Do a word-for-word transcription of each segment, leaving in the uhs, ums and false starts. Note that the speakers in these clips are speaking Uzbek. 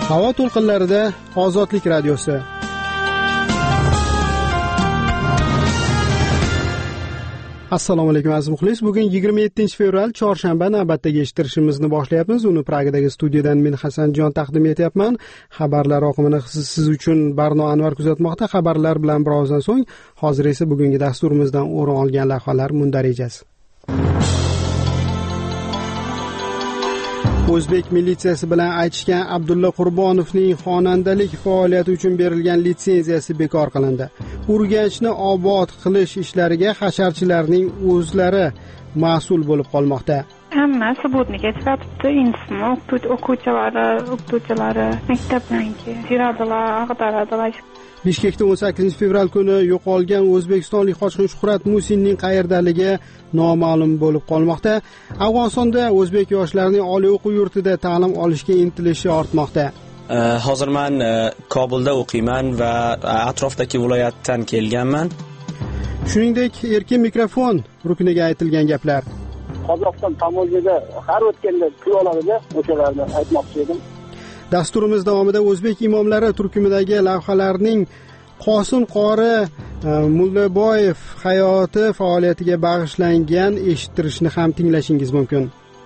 Havo to'lqinlarida Ozodlik radiosi. Assalomu alaykum aziz muxlis. Bugun yigirma yettinchi fevral chorshanba, navbatdagi eshittirishimizni boshlayapmiz. Uni Pragadagi studiyadan men Hasanjon taqdim etyapman. Xabarlar oqimini siz uchun Barno Anvar kuzatmoqda. Xabarlar bilan birozdan so'ng, hozir esa bugungi dasturimizdan o'rin olgan lavhalar mundarejasi. O'zbek militsiyasi bilan aytishgan Abdulla Qurbonovning xonandalik faoliyati uchun berilgan litsenziyasi bekor qilindi. Urganchni obod qilish ishlariga hasharchilarning o'zlari mas'ul bo'lib qolmoqda. Hamma subutni ketibdi, insonni o'quvchilari, o'qituvchilari maktabdanki yuradilar, ag'daradilar. Bishkekda o'n sakkizinchi fevral kuni yo'qolgan o'zbekistonlik qochqin Shuhrat Musinning qayerdaligi noma'lum bo'lib qolmoqda. Afg'onistonda o'zbek yoshlarining oliy o'quv yurtida ta'lim olishga intilishi ortmoqda. Hozir men Kobulda o'qiyman va atrofdagi viloyatdan kelganman. Shuningdek, erkin mikrofon rukniga aytilgan gaplar. Qozog'iston tamoyilida har o'tganda pul oladi, o'shalarni aytmoqchi edim. Dasturimiz davomida o'zbek imomlari turkumidagi lavhalarning Qosim qori Mullaboyev hayoti faoliyatiga bag'ishlangan eshittirishni ham tinglashingiz mumkin.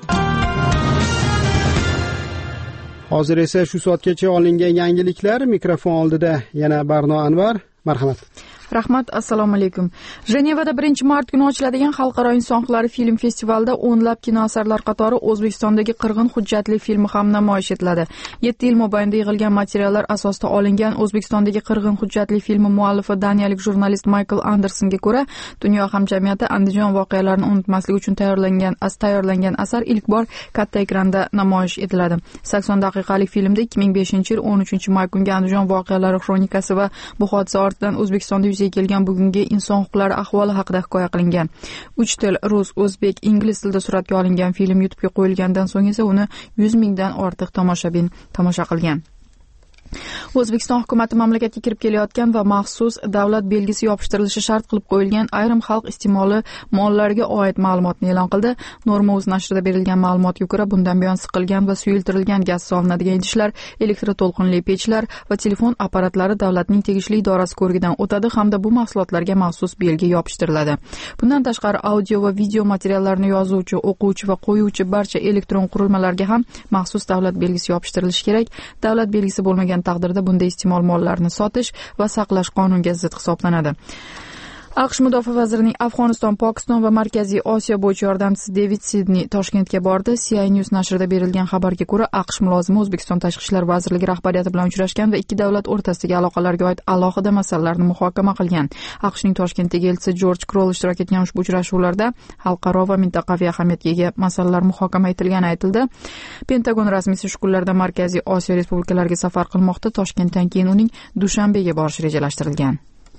Hozir esa shu soatgacha olingan yangiliklar. Mikrofon oldida yana Barno Anvar. Marhamat. Rahmat, assalomu alaykum. Jenevada birinchi mart kuni ochiladigan Xalqaro inson huquqlari film festivalida o'nlab kino asarlar qatori O'zbekistondagi qirg'in hujjatli filmi ham namoyish etiladi. yetti yil mobaynida yig'ilgan materiallar asosida olingan O'zbekistondagi qirg'in hujjatli filmi muallifi daniyalik jurnalist Michael Andersonga ko'ra, dunyo hamjamiyati Andijon voqealarini unutmaslik uchun tayyorlangan as tayyorlangan asar ilk bor katta ekranda namoyish etiladi. sakson daqiqalik filmda ikki ming beshinchi yil o'n uchinchi may kungi Andijon voqealari xronikasi va bu hodisa ortidan O'zbekistonda kelgan bugungi inson huquqlari ahvoli haqida hikoya qilingan. uch til rus, o'zbek, ingliz tilida suratga olingan film YouTube'ga qo'yilgandan so'ng esa uni yuz mingdan ortiq tomoshabin tomosha qilgan. O'zbekiston hukumatı mamlakatga kirib kelayotgan va maxsus davlat belgisi yopishtirilishi shart qilib qo'yilgan ayrim xalq iste'moli mollariga oid ma'lumotni e'lon qildi. Norma.uz nashrida berilgan ma'lumotga ko'ra, bundan buyon siqilgan va suyultirilgan gaz solinadigan idishlar, elektroto'lqinli pechlar va telefon apparatlari davlatning tegishli idorasi ko'rigidan o'tadi hamda bu mahsulotlarga maxsus belgi yopishtiriladi. Bundan tashqari audio va video materiallarni yozuvchi, o'quvchi va qo'yuvchi barcha elektron qurilmalarga ham maxsus davlat belgisi yopishtirilishi kerak. Davlat belgisi bo'lmagan taqdirda bunday iste'mol mollarini sotish va saqlash qonunga zid hisoblanadi. AQSh mudofaa vazirining Afg'oniston, Pokiston va Markaziy Osiyo bo'yicha yordamchisi David Sidney Toshkentga bordi. C I News nashrida berilgan xabarga ko'ra, AQSh mulozimi O'zbekiston Tashqi ishlar vazirligi rahbariyati bilan uchrashgan va ikki davlat o'rtasidagi aloqalarga oid alohida masalalarni muhokama qilgan. AQShning Toshkentdagi elchisi George Kroll ishtirok etgan ushbu uchrashuvlarda xalqaro va mintaqaviy ahamiyatga ega masalalar muhokama etilgani aytildi. Pentagon rasmiysi shu kunlarda Markaziy Osiyo respublikalariga safar qilmoqda. Toshkentdan keyin uning Dushanbega borishi rejalashtirilgan.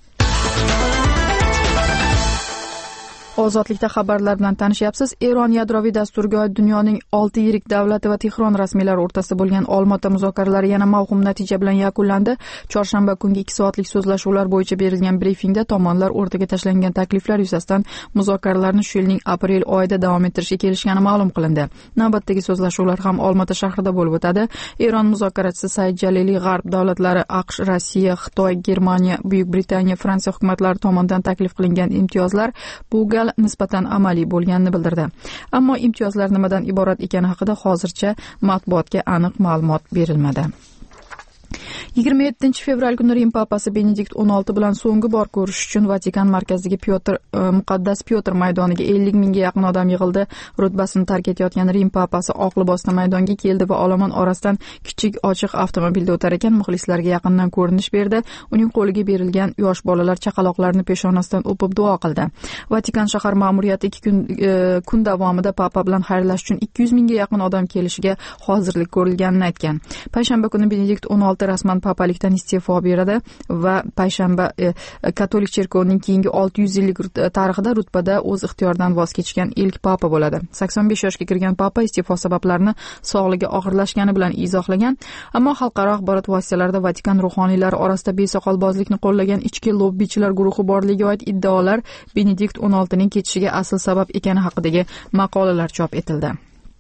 Ozodlikda xabarlar bilan tanishyapsiz. Eron yadroviy dasturiga oid dunyoning olti yirik davlati va Tehron rasmiylari o'rtasida bo'lgan Olmaota muzokaralari yana mavhum natija bilan yakunlandi. Chorshanba kungi ikki soatlik so'zlashuvlar bo'yicha berilgan brifingda tomonlar o'rtaga tashlangan takliflar yuzasidan muzokaralarni shu yilning aprel oyida davom ettirishga kelishgani ma'lum qilindi. Navbatdagi so'zlashuvlar ham Olmaota shahrida bo'lib o'tadi. Eron muzokarachisi Said Jalili G'arb davlatlari AQSh, Rossiya, Xitoy, Germaniya, Buyuk Britaniya, Fransiya hukumatlari tomonidan taklif qilingan imtiyozlar bu gal nisbatan amaliy bo'lganini bildirdi. Ammo imtiyozlar nimadan iborat ekani haqida hozircha matbuotga aniq ma'lumot berilmadi. yigirma yettinchi fevral kuni Rim papasi Benedikt o'n olti bilan so'nggi bor ko'rishish uchun Vatikan markazidagi Pyotr muqaddas Pyotr maydoniga ellik mingga yaqin odam yig'ildi. Rutbasini tark etayotgan Rim papasi oq libosda maydonga keldi va olomon orasidan kichik ochiq avtomobilda o'tar ekan muxlislarga yaqindan ko'rinish berdi. Uning qo'liga berilgan yosh bolalar chaqaloqlarni peshonasidan o'pib duo qildi. Vatikan shahar ma'muriyati ikki kun e, kun davomida papa bilan xayrlashish uchun ikki yuz mingga yaqin odam kelishiga hozirlik ko'rilganini aytgan. Payshanba kuni Benedikt o'n olti rasman papalikdan iste'fo beradi va payshanba e, katolik cherkovining keyingi olti yuz yillik tarixida rutbada o'z ixtiyoridan voz kechgan ilk papa bo'ladi. sakson besh yoshga kirgan papa iste'fo sabablarini sog'ligi og'irlashgani bilan izohlagan, ammo xalqaro axborot vositalarida Vatikan ruhoniylari orasida besoqolbozlikni qo'llagan ichki lobbichilar guruhi borligiga oid iddaolar Benedikt o'n oltining ketishiga asl sabab ekani haqidagi maqolalar chop etildi.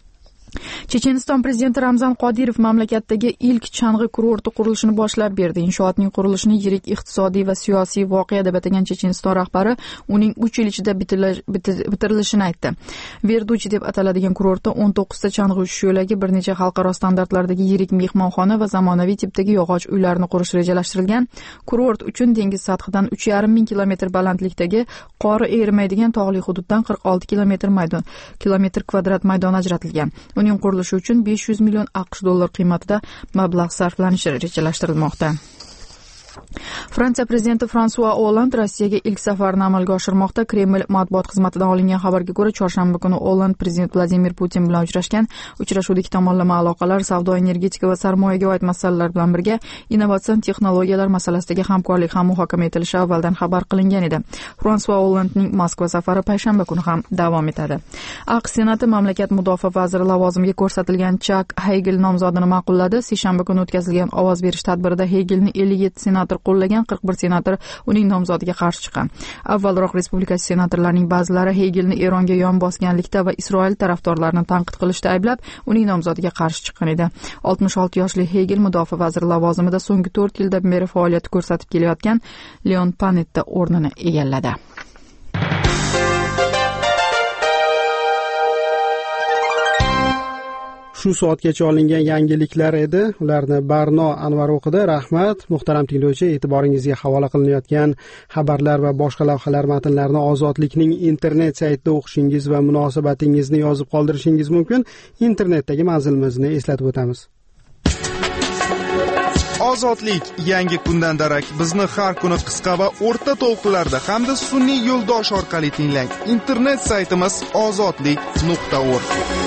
Checheniston prezidenti Ramzan Qodirov mamlakatdagi ilk chang'i kurorti qurilishini boshlab berdi. Inshootning qurilishini yirik iqtisodiy va siyosiy voqea deb atagan Checheniston rahbari uning uch yil ichida bitirilishini aytdi. Verduchi deb ataladigan kurortda o'n to'qqizta chang'i uchish yo'lagi, bir necha xalqaro standartlardagi yirik mehmonxona va zamonaviy tipdagi yog'och uylarni qurish rejalashtirilgan. Kurort uchun dengiz sathidan uch yarim ming kilometr balandlikdagi qori erimaydigan tog'li hududdan qirq olti kilometr maydon kilometr kvadrat maydon ajratilgan. Uning qurilishi uchun besh yuz million AQSh dollar qiymatida mablag' sarflanishi rejalashtirilmoqda. Fransiya prezidenti François Hollande Rossiyaga ilk safarini amalga oshirmoqda. Kreml matbuot xizmatidan olingan xabarga ko'ra, chorshanba kuni Hollande prezident Vladimir Putin bilan uchrashgan. Uchrashuvda ikki tomonlama aloqalar, savdo, energetika va sarmoyaga oid masalalar bilan birga innovatsion texnologiyalar masalasidagi hamkorlik ham muhokama etilishi avvaldan xabar qilingan edi. François Hollandening Moskva safari payshanba kuni ham davom etadi. AQSh Senati mamlakat mudofaa vaziri lavozimiga ko'rsatilgan Chak Heygel nomzodini ma'qulladi. Seshanba kuni o'tkazilgan ovoz berish tadbirida Heygelni ellik yetti senator qo'llagan, qirq bir senator uning nomzodiga qarshi chiqqan. Avvalroq respublikachi senatorlarning ba'zilari Heygelni Eronga yon bosganlikda va Isroil tarafdorlarini tanqid qilishda ayblab, uning nomzodiga qarshi chiqqan edi. oltmish olti yoshli Heygel mudofaa vaziri lavozimida so'nggi to'rt yildan beri faoliyat ko'rsatib kelayotgan Leon Panetta o'rnini egalladi. Shu soatgacha olingan yangiliklar edi. Ularni Barno Anvar o'qidi. Rahmat. Muhtaram tinglovchi, e'tiboringizga havola qilinayotgan xabarlar va boshqa lavhalar matnlarini Ozodlikning internet saytida o'qishingiz va munosabatingizni yozib qoldirishingiz mumkin. Internetdagi manzilimizni eslatib o'tamiz. Ozodlik yangi kundan darak bizni har kuni qisqa va o'rta to'lqinlarda hamda sun'iy yo'ldosh orqali tinglang. Internet saytimiz ozodlik nuqta org.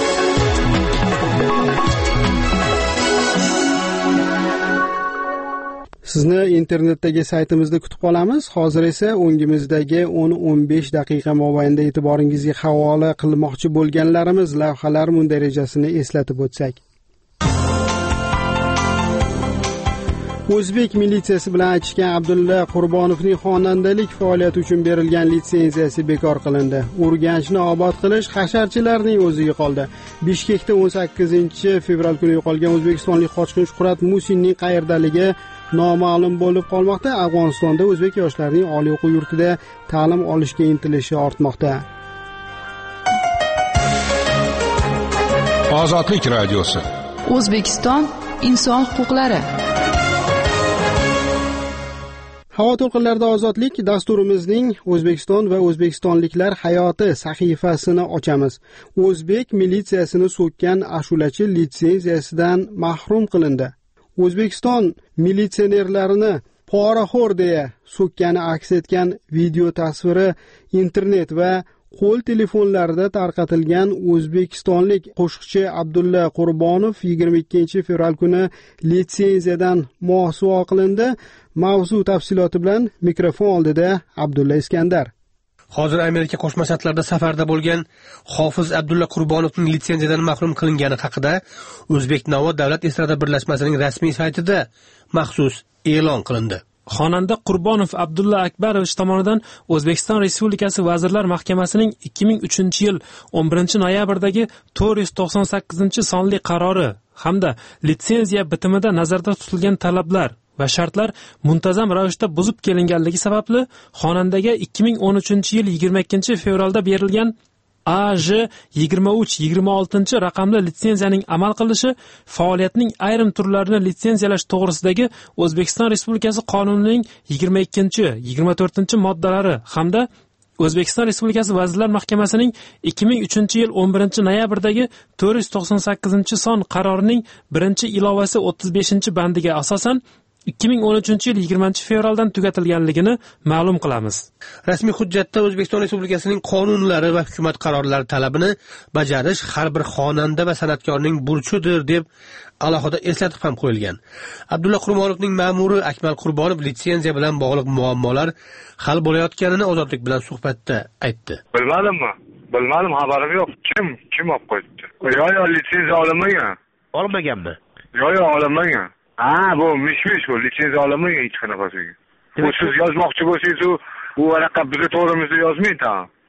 Sizni internetdagi saytimizda kutib qolamiz. Hozir esa o'ngimizdagi o'n o'n besh daqiqa mobaynida e'tiboringizga havola qilmoqchi bo'lganlarimiz lavhalar mundarajasini eslatib o'tsak. O'zbek militsiyasi bilan aytishgan Abdulla Qurbonovning xonandalik faoliyati uchun berilgan litsenziyasi bekor qilindi. Urganchni obod qilish hasharchilarning o'ziga qoldi. Bishkekda o'n sakkizinchi fevral kuni yo'qolgan o'zbekistonlik qochqin Shuhrat Musinning qayerdaligi noma'lum bo'lib qolmoqda. Afg'onistonda o'zbek yoshlarining oliy o'quv yurtida ta'lim olishga intilishi ortmoqda. Ozodlik radiosi. O'zbekiston inson huquqlari. Havo to'lqinlarida ozodlik dasturimizning O'zbekiston va o'zbekistonliklar hayoti sahifasini ochamiz. O'zbek militsiyasini so'kkan ashulachi litsenziyasidan mahrum qilindi. O'zbekiston militsionerlarini poraxo'r deya so'kkani aks etgan video tasviri internet va qo'l telefonlarida tarqatilgan o'zbekistonlik qo'shiqchi Abdulla Qurbonov yigirma ikkinchi fevral kuni litsenziyadan mosuvo qilindi. Mavzu tafsiloti bilan mikrofon oldida Abdulla Iskandar. Hozir Amerika Qo'shma Shtatlarida safarda bo'lgan Hofiz Abdulla Qurbonovning litsenziyadan mahrum qilingani haqida O'zbek Navo davlat estrada birlashmasining rasmiy saytida maxsus e'lon qilindi. Xonanda Qurbonov Abdulla Akbarovich tomonidan O'zbekiston Respublikasi Vazirlar Mahkamasining ikki ming uchinchi yil o'n birinchi noyabrdagi to'rt yuz to'qson sakkizinchi sonli qarori hamda litsenziya bitimida nazarda tutilgan talablar va shartlar muntazam ravishda buzib kelinganligi sababli xonandaga ikki ming o'n uchinchi yil yigirma ikkinchi fevralda berilgan A J yigirma uch yigirma oltinchi raqamli litsenziyaning amal qilishi faoliyatning ayrim turlarini litsenziyalash to'g'risidagi O'zbekiston Respublikasi qonunining yigirma ikkinchi yigirma to'rtinchi moddalari hamda O'zbekiston Respublikasi Vazirlar Mahkamasining ikki ming uchinchi yil o'n birinchi noyabrdagi to'rt yuz to'qson sakkizinchi son qarorining birinchi ilovasi o'ttiz beshinchi bandiga asosan ikki ming o'n uchinchi yil yigirmanchi fevraldan tugatilganligini ma'lum qilamiz. Rasmiy hujjatda O'zbekiston Respublikasining qonunlari va hukumat qarorlari talabini bajarish har bir xonanda va san'atkorning burchidir deb alohida eslatib ham qo'yilgan. Abdulla Qurbonovning ma'muri Akmal Qurbonov litsenziya bilan bog'liq muammolar hal bo'layotganini Ozodlik bilan suhbatda aytdi. Bilmadimmi? Bilmadim, xabarim yo'q. Kim kim olib qo'yibdi? Yo yo litsenziya olinmagan. Olmaganmi? Yo yo olinmagan. Ha, bu mish-mish bu litsenziya olinmagan hech qanaqasiga. Bu siz yozmoqchi bo'lsangiz, bu varaqqa bizga to'g'rimizda yozmaydi.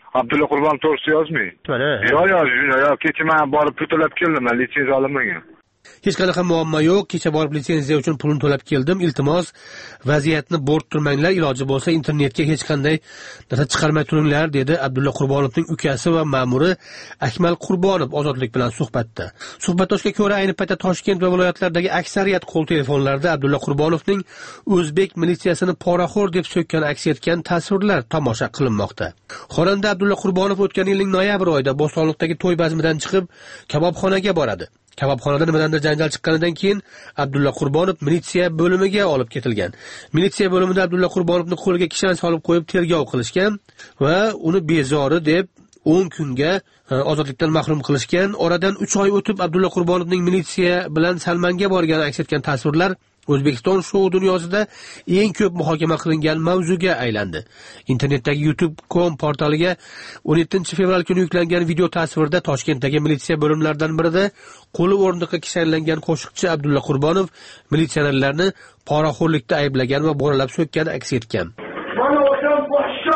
Abdulla Qurbonov to'g'risida yozmang. Yo yozing, yo kecha men borib pul to'lab keldim, men litsenziya olmagan. Hech qanaqa muammo yo'q. Kecha borib litsenziya uchun pulni to'lab keldim. Iltimos, vaziyatni bo'rttirmanglar, iloji bo'lsa internetga hech qanday narsa chiqarmay turinglar, dedi Abdulla Qurbonovning ukasi va ma'muri Akmal Qurbonov ozodlik bilan suhbatda. Suhbatdoshga ko'ra, ayni paytda Toshkent va viloyatlardagi aksariyat qo'l telefonlarida Abdulla Qurbonovning o'zbek militsiyasini poraxo'r deb so'kkani aks etgan tasvirlar tomosha qilinmoqda. Xonanda Abdulla Qurbonov o'tgan yilning noyabr oyida Bo'stonliqdagi to'y bazmidan chiqib, kabobxonaga boradi. Kabobxonada nimadandir janjal chiqqanidan keyin Abdulla Qurbonov militsiya bo'limiga olib ketilgan. Militsiya bo'limida Abdulla Qurbonovni qo'liga kishan solib qo'yib tergov qilishgan va uni bezori deb o'n kunga ozodlikdan mahrum qilishgan. Oradan uch oy o'tib Abdulla Qurbonovning militsiya bilan Salmanga borgani aks etgan tasvirlar O'zbekiston shou dunyosida eng ko'p muhokama qilingan mavzuga aylandi. Internetdagi YouTube nokta com portaliga o'n yettinchi fevral kuni yuklangan video tasvirda Toshkentdagi militsiya bo'limlaridan birida qo'li o'rindiqqa kishanlangan qo'shiqchi Abdulla Qurbonov militsionerlarni poraxo'rlikda ayblagan va bo'ralab so'kkani aks etgan. Mana o'sha boshqa,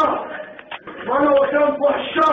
mana o'sha boshqa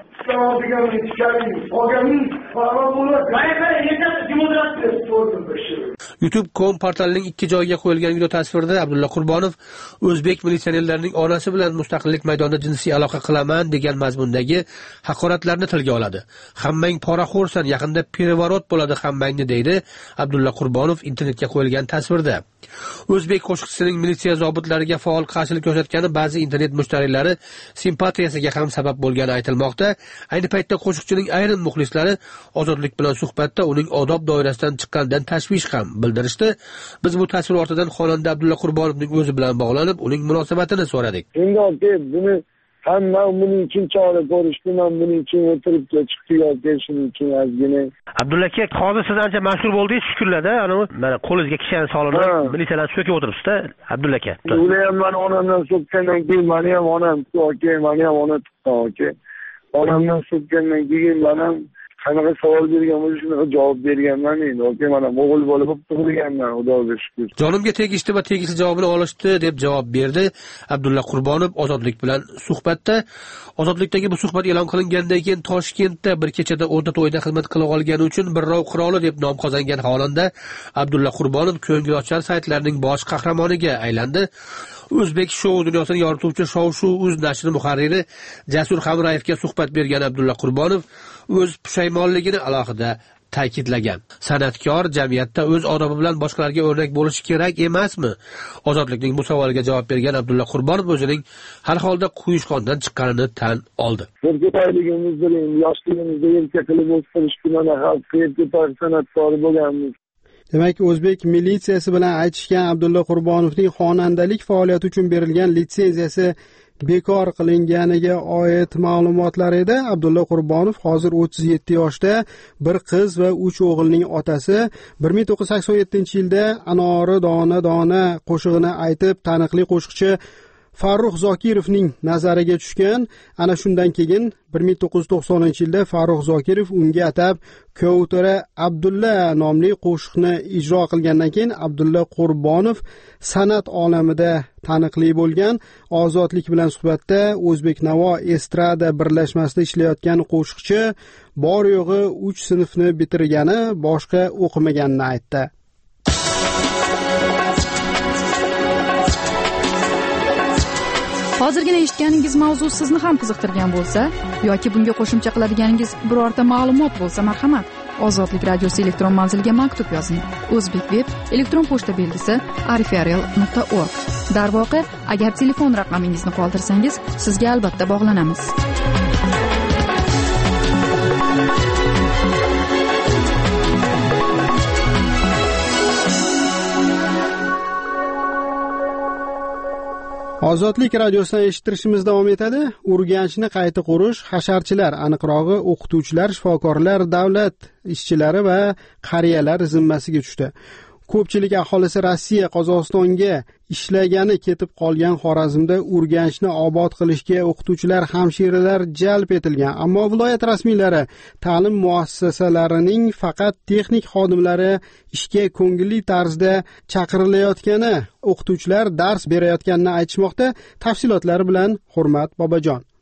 degan ichkari, qolganing parabola qayerda yetib jimo'ratdi so'rdim bir YouTube nokta com portalining ikki joyiga qo'yilgan video tasvirda Abdulla Qurbonov o'zbek militsionerlarining onasi bilan mustaqillik maydonida jinsiy aloqa qilaman degan mazmundagi haqoratlarni tilga oladi. Hammang poraxo'rsan, yaqinda perevorot bo'ladi hammangni, deydi Abdulla Qurbonov internetga qo'yilgan tasvirda. O'zbek qo'shiqchisining militsiya zobitlariga faol qarshilik ko'rsatgani ba'zi internet mushtariylari simpatiyasiga ham sabab bo'lgani aytilmoqda. Ayni paytda qo'shiqchining ayrim muxlislari ozodlik bilan suhbatda uning odob doirasidan chiqqanidan tashvish ham bildirishdi. Biz bu tasvir ortidan xonanda Abdulla Qurbonovning o'zi bilan bog'lanib, uning munosabatini so'radik. Endi buni hamma buning uchun chora ko'rishdi, men buning uchun o'tirib chiqib yoki shuning uchun ozgina. Abdulla aka, hozir siz ancha mashhur bo'ldingiz, shukrlarda. Ana mana qo'lingizga kishan solinib, militsiyalar so'kib o'tiribsiz-da, Abdulla aka. Ular ham men onamdan so'kkandan keyin meni ham onam yoki meni ham ona tutdi yoki. Onamdan so'kkandan keyin men ham qanaqa savol bergan bo'lsa shunaqa javob berganman endi. Okey, mana o'g'il bola bo'lib tug'ilganman, Xudoga shukr. Jonimga tegishdi va tegishli javobini olishdi deb javob berdi Abdulla Qurbonov ozodlik bilan suhbatda. Ozodlikdagi bu suhbat e'lon qilingandan keyin Toshkentda bir kechada o'nta to'yda xizmat qila olgani uchun birrov qiroli deb nom qozongan xonanda Abdulla Qurbonov ko'ngilochar saytlarning bosh qahramoniga aylandi. O'zbek shou dunyosini yorituvchi Shov-Shu.uz nashri muharriri Jasur Hamrayevga suhbat bergan Abdulla Qurbonov o'z pushaymonligini alohida ta'kidlagan. San'atkor jamiyatda o'z odobi bilan boshqalarga o'rnak bo'lishi kerak emasmi? Ozodlikning bu savoliga javob bergan Abdulla Qurbonov o'zining har holda quyushqondan chiqqanini tan oldi. Ko'rketayligimizda, yoshligimizda erka qilib o'stirishdi, mana xalq erka san'atkori bo'lganmiz. Demak, o'zbek militsiyasi bilan aytishgan Abdulla Qurbonovning xonandalik faoliyati uchun berilgan litsenziyasi bekor qilinganiga oid ma'lumotlar edi. Abdulla Qurbonov hozir o'ttiz yetti yoshda, bir qiz va uch o'g'ilning otasi. bir ming to'qqiz yuz sakson yettinchi yilda Anori dona dona qo'shig'ini aytib taniqli qo'shiqchi Farruh Zokirovning nazariga tushgan. Ana shundan keyin bir ming to'qqiz yuz to'qsoninchi yilda Farruh Zokirov unga atab Kovtara Abdulla nomli qo'shiqni ijro qilgandan keyin Abdulla Qurbonov san'at olamida taniqli bo'lgan. Ozodlik bilan suhbatda O'zbek Navo estrada birlashmasida ishlayotgan qo'shiqchi bor yo'g'i uch sinfni bitirgani, boshqa o'qimaganini aytdi. Hozirgina eshitganingiz mavzu sizni ham qiziqtirgan bo'lsa yoki bunga qo'shimcha qiladiganingiz birorta ma'lumot bo'lsa, marhamat, Ozodlik radiosi elektron manziliga maktub yozing. O'zbek web elektron pochta belgisi arifarial nuqta org. Darvoqe, agar telefon raqamingizni qoldirsangiz, sizga albatta bog'lanamiz. Ozodlik radiosidan eshittirishimiz davom etadi. Urganchni qayta qurish hasharchilar, aniqrog'i o'qituvchilar, shifokorlar, davlat ishchilari va qariyalar zimmasiga tushdi. Ko'pchilik aholisi Rossiya, Qozog'istonga ishlagani ketib qolgan Xorazmda Urganchni obod qilishga o'qituvchilar, hamshiralar jalb etilgan. Ammo viloyat rasmiylari ta'lim muassasalarining faqat texnik xodimlari ishga ko'ngilli tarzda chaqirilayotgani, o'qituvchilar dars berayotganini aytishmoqda. Tafsilotlari bilan Hurmat Bobojon.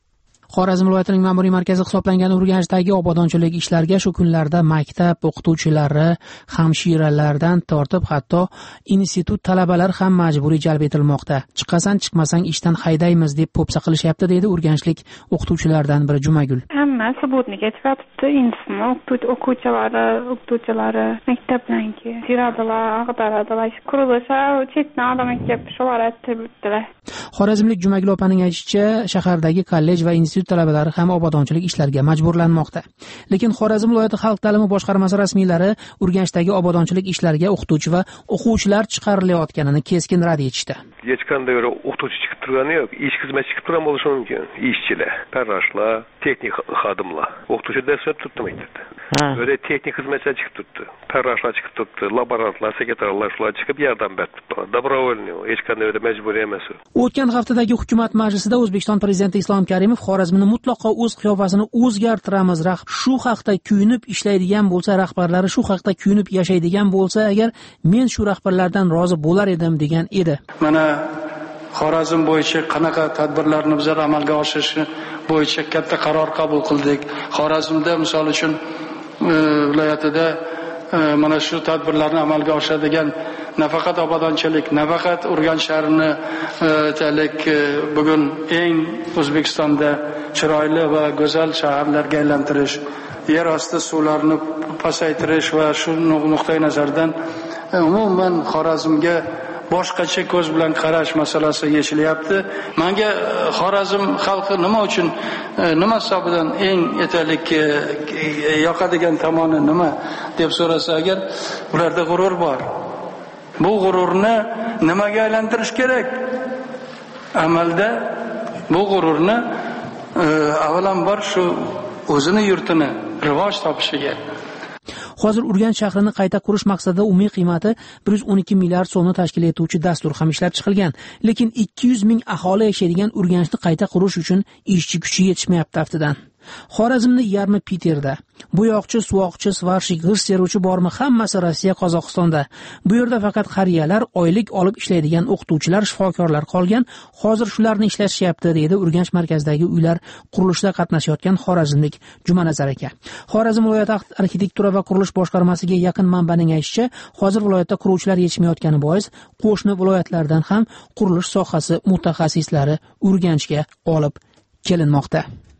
Xorazm viloyatining ma'muriy markazi hisoblangan Urganchdagi obodonchilik ishlariga shu kunlarda maktab o'qituvchilari, hamshiralardan tortib hatto institut talabalari ham majburiy jalb etilmoqda. Chiqasan chiqmasang ishdan haydaymiz deb po'pisa qilishyapti, deydi urganchlik o'qituvchilaridan biri Jumagul. Hamma subotni ketyapti, institut o'quvchilari, o'qituvchilari maktablarga kiradilar, ag'daradilar, qurilishlar, chetdan odam kelib shular aytibdilar. Xorazmlik Jumagul opaning aytishicha, shahardagi kollej va institut talabalari ham obodonchilik ishlariga majburlanmoqda. Lekin Xorazm viloyati xalq ta'limi boshqarmasi rasmiylari Urganchdagi obodonchilik ishlariga o'qituvchi va o'quvchilar chiqarilayotganini keskin rad etishdi. Hech qanday o'qituvchi chiqib turgani yo'q, ish xizmat chiqib turgan bo'lishi mumkin. Ishchilar, farroshlar, texnik xodimlar, o'qituvchi dars berib turibdi maktabda. Böyle texnik xizmatchilar chiqib turibdi, farroshlar chiqib turibdi, laborantlar, sekretarlar shular chiqib yordam berib turibdi. Добровольный, hech qanday majburiy emas. O'tgan haftadagi hukumat majlisida O'zbekiston prezidenti Islom Karimov Xorazmni mutlaqo o'z qiyofasini o'zgartiramiz, shu haqda kuyunib ishlaydigan bo'lsa, rahbarlari shu haqda kuyunib yashaydigan bo'lsa, agar men shu rahbarlardan rozi bo'lar edim degan edi. Mana Xorazm bo'yicha qanaqa tadbirlarni bizlar amalga oshirish bo'yicha katta qaror qabul qildik. Xorazmda misol uchun viloyatida mana shu tadbirlarni amalga oshiradigan nafaqat obodonchilik, nafaqat Urganch shahrini talik bugun eng O'zbekistonda chiroyli va go'zal shaharlarga aylantirish, yer osti suvlarini pasaytirish va shu nuqtai nazardan umuman Xorazmga boshqacha ko'z bilan qarash masalasi yechilyapti. Menga Xorazm xalqi nima uchun, nima hisobidan eng etalik yoqadigan tomoni nima deb so'rasa agar, ularda g'urur bor. Bu g'ururni nimaga aylantirish kerak? Amalda bu g'ururni avvalambor shu o'zini yurtini rivoj topishiga. Hozir Urganch shahrini qayta qurish maqsadida umumiy qiymati bir yuz o'n ikki milliard so'mni tashkil etuvchi dastur ham ishlab chiqilgan. Lekin ikki yuz ming aholi yashaydigan Urganchni qayta qurish uchun ishchi kuchi yetishmayapti aftidan. Xorazmni yarmi Piterda, bo'yoqchi, suvoqchi, svarshik, g'isht teruvchi bormi, hammasi Rossiya, Qozog'istonda. Bu yerda faqat qariyalar, oylik olib ishlaydigan o'qituvchilar, shifokorlar qolgan. Hozir shularni ishlashyapti, deydi Urganch markazidagi uylar qurilishida qatnashayotgan xorazmlik Jumanazar aka. Xorazm viloyat arxitektura va qurilish boshqarmasiga yaqin manbaning aytishicha, hozir viloyatda quruvchilar yetishmayotgani bois qo'shni viloyatlardan ham qurilish sohasi mutaxassislari Urganchga olib kelinmoqda.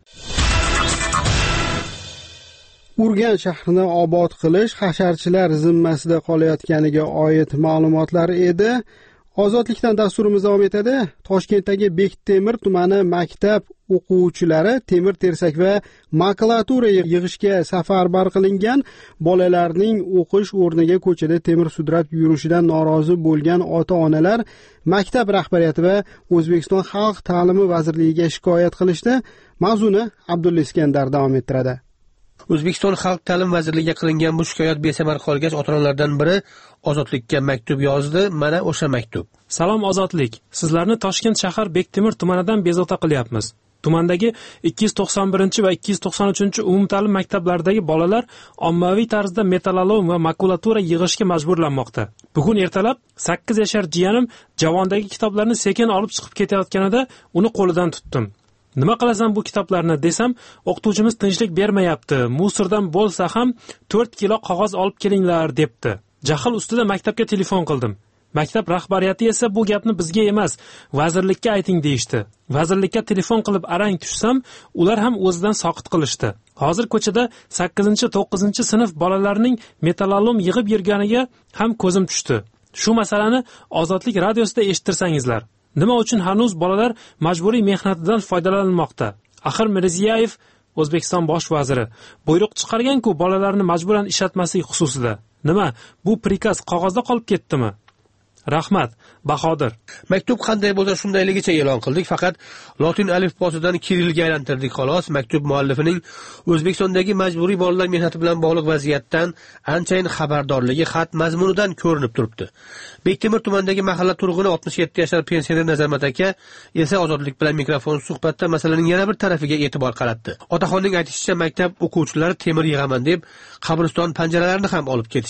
Urganch shahrini obod qilish hasharchilar zimmasida qolayotganiga oid ma'lumotlar edi. Ozodlikdan dasturimiz davom etadi. Toshkentdagi Bektemir tumani maktab o'quvchilari temir-tersak va makulatura yig'ishga safarbar qilingan. Bolalarning o'qish o'rniga ko'chada temir sudrab yurishidan norozi bo'lgan ota-onalar maktab rahbariyati va O'zbekiston Xalq ta'limi vazirligiga shikoyat qilishdi. Mavzuni Abdulla Iskandar davom ettiradi. O'zbekiston Xalq ta'lim vazirligiga qilingan bu shikoyat besamar qolgach, ota-onalardan biri Ozodlikka maktub yozdi. Mana o'sha maktub. Salom Ozodlik. Sizlarni Toshkent shahar Bektemir tumanidan bezovta qilyapmiz. Tumandagi ikki yuz to'qson birinchi va ikki yuz to'qson uchinchi umumta'lim maktablardagi bolalar ommaviy tarzda metalolom va makulatura yig'ishga majburlanmoqda. Bugun ertalab sakkiz yashar jiyanim javondagi kitoblarni sekin olib chiqib ketayotganida uni qo'lidan tutdim. Nima qilasan bu kitoblarni desam, o'qituvchimiz tinchlik bermayapti. Musordan bo'lsa ham to'rt kilo qog'oz olib kelinglar debdi. Jahl ustida maktabga telefon qildim. Maktab rahbariyati esa bu gapni bizga emas, vazirlikka ayting deyishdi. Vazirlikka telefon qilib arang tushsam, ular ham o'zidan soqit qilishdi. Hozir ko'chada sakkizinchi to'qqizinchi sinf bolalarining metalolom yig'ib yurganiga ham ko'zim tushdi. Shu masalani Ozodlik radiosida eshittirsangizlar. Nima uchun hanuz bolalar majburiy mehnatidan foydalanmoqda? Axir Mirziyoyev, O'zbekiston bosh vaziri, buyruq chiqargan-ku bolalarni majburan ishlatmaslik xususida. Nima, bu prikaz qog'ozda qolib ketdimi? Rahmat, Bahodir. Maktub qanday bo'lsa shundayligicha e'lon qildik, faqat lotin alifbosidan kirilga aylantirdik xolos. Maktub muallifining O'zbekistondagi majburiy bolalar mehnati bilan bog'liq vaziyatdan anchayin xabardorligi xat mazmunidan ko'rinib turibdi. Bektemir tumanidagi mahalla turg'uni oltmish yetti yashar pensioner Nazarmat aka esa Ozodlik bilan mikrofon suhbatda masalaning yana bir tarafiga e'tibor qaratdi. Otaxonning aytishicha, maktab o'quvchilari temir yig'aman deb qabriston panjaralarini ham olib ketishgan.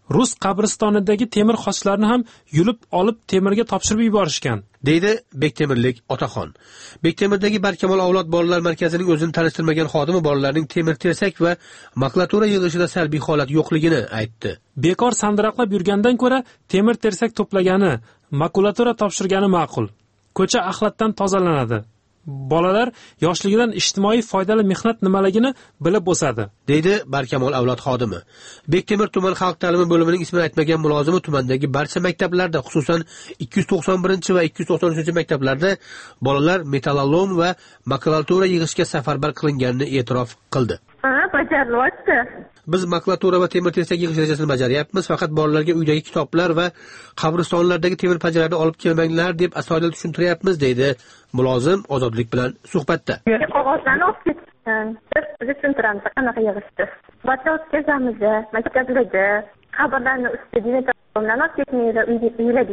rus qabristonidagi temir xochlarni ham yulib olib temirga topshirib yuborishgan, deydi Bektemirlik Otaxon. Bektemirdagi Barkamol avlod bolalar markazining o'zini tanishtirmagan xodimi bolalarning temir tersak va makulatura yig'ishida salbiy holat yo'qligini aytdi. Bekor sandiraqlab yurgandan ko'ra temir tersak to'plagani, makulatura topshirgani ma'qul. Ko'cha axlatdan tozalanadi. Bolalar yoshligidan ijtimoiy foydali mehnat nimaligini bilib o'sadi, deydi Barkamol avlod xodimi. Bektemir tuman xalq ta'limi bo'limining ismini aytmagan mulozimi tumandagi barcha maktablarda, xususan ikki yuz to'qson birinchi va ikki yuz to'qson uchinchi maktablarda bolalar metallolom va makulatura yig'ishga safarbar qilinganini e'tirof qildi. Ha, bajarilyapti. Biz makulatura va temir tersak yig'ish rejasini bajaryapmiz, faqat bolalarga uydagi kitoblar va qabristonlardagi temir panjaralarni olib kelmanglar deb astoydil tushuntiryapmiz, deydi mulozim Ozodlik bilan suhbatda. Qog'ozlarni olib ketgan. Biz tushuntiramiz qanaqa yig'ishdi. Bachcha o'tkazamiz, maktablarda, qabrlarni ustida tomlarni olib ketmaydi, uylarga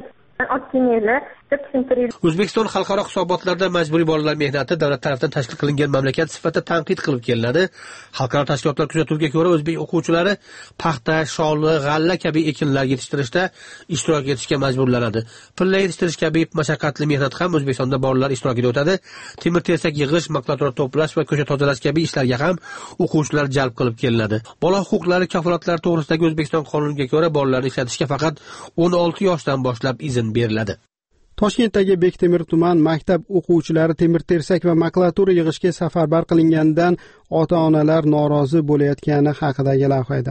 O'zbekiston xalqaro hisobotlarda majburiy bolalar mehnati davlat tomonidan tashkil qilingan mamlakat sifatida tanqid qilib kelinadi. Xalqaro tashkilotlar kuzatuviga ko'ra o'zbek o'quvchilari paxta, sholli, g'alla kabi ekinlar yetishtirishda ishtirok etishga majburlanadi. Pilla yetishtirish kabi mashaqqatli mehnat ham O'zbekistonda bolalar ishtirokida o'tadi. Temir tersak yig'ish, makulatura to'plash va ko'cha tozalash kabi ishlarga ham o'quvchilar jalb qilib kelinadi. Bola huquqlari kafolatlari to'g'risidagi O'zbekiston qonuniga ko'ra bolalarni ishlatishga faqat o'n olti yoshdan boshlab izn beriladi. Toshkentdagi Bektemir tuman maktab o'quvchilari temir tersak va makulatura yig'ishga safarbar qilinganidan ota-onalar norozi bo'layotgani haqidagi lavhada.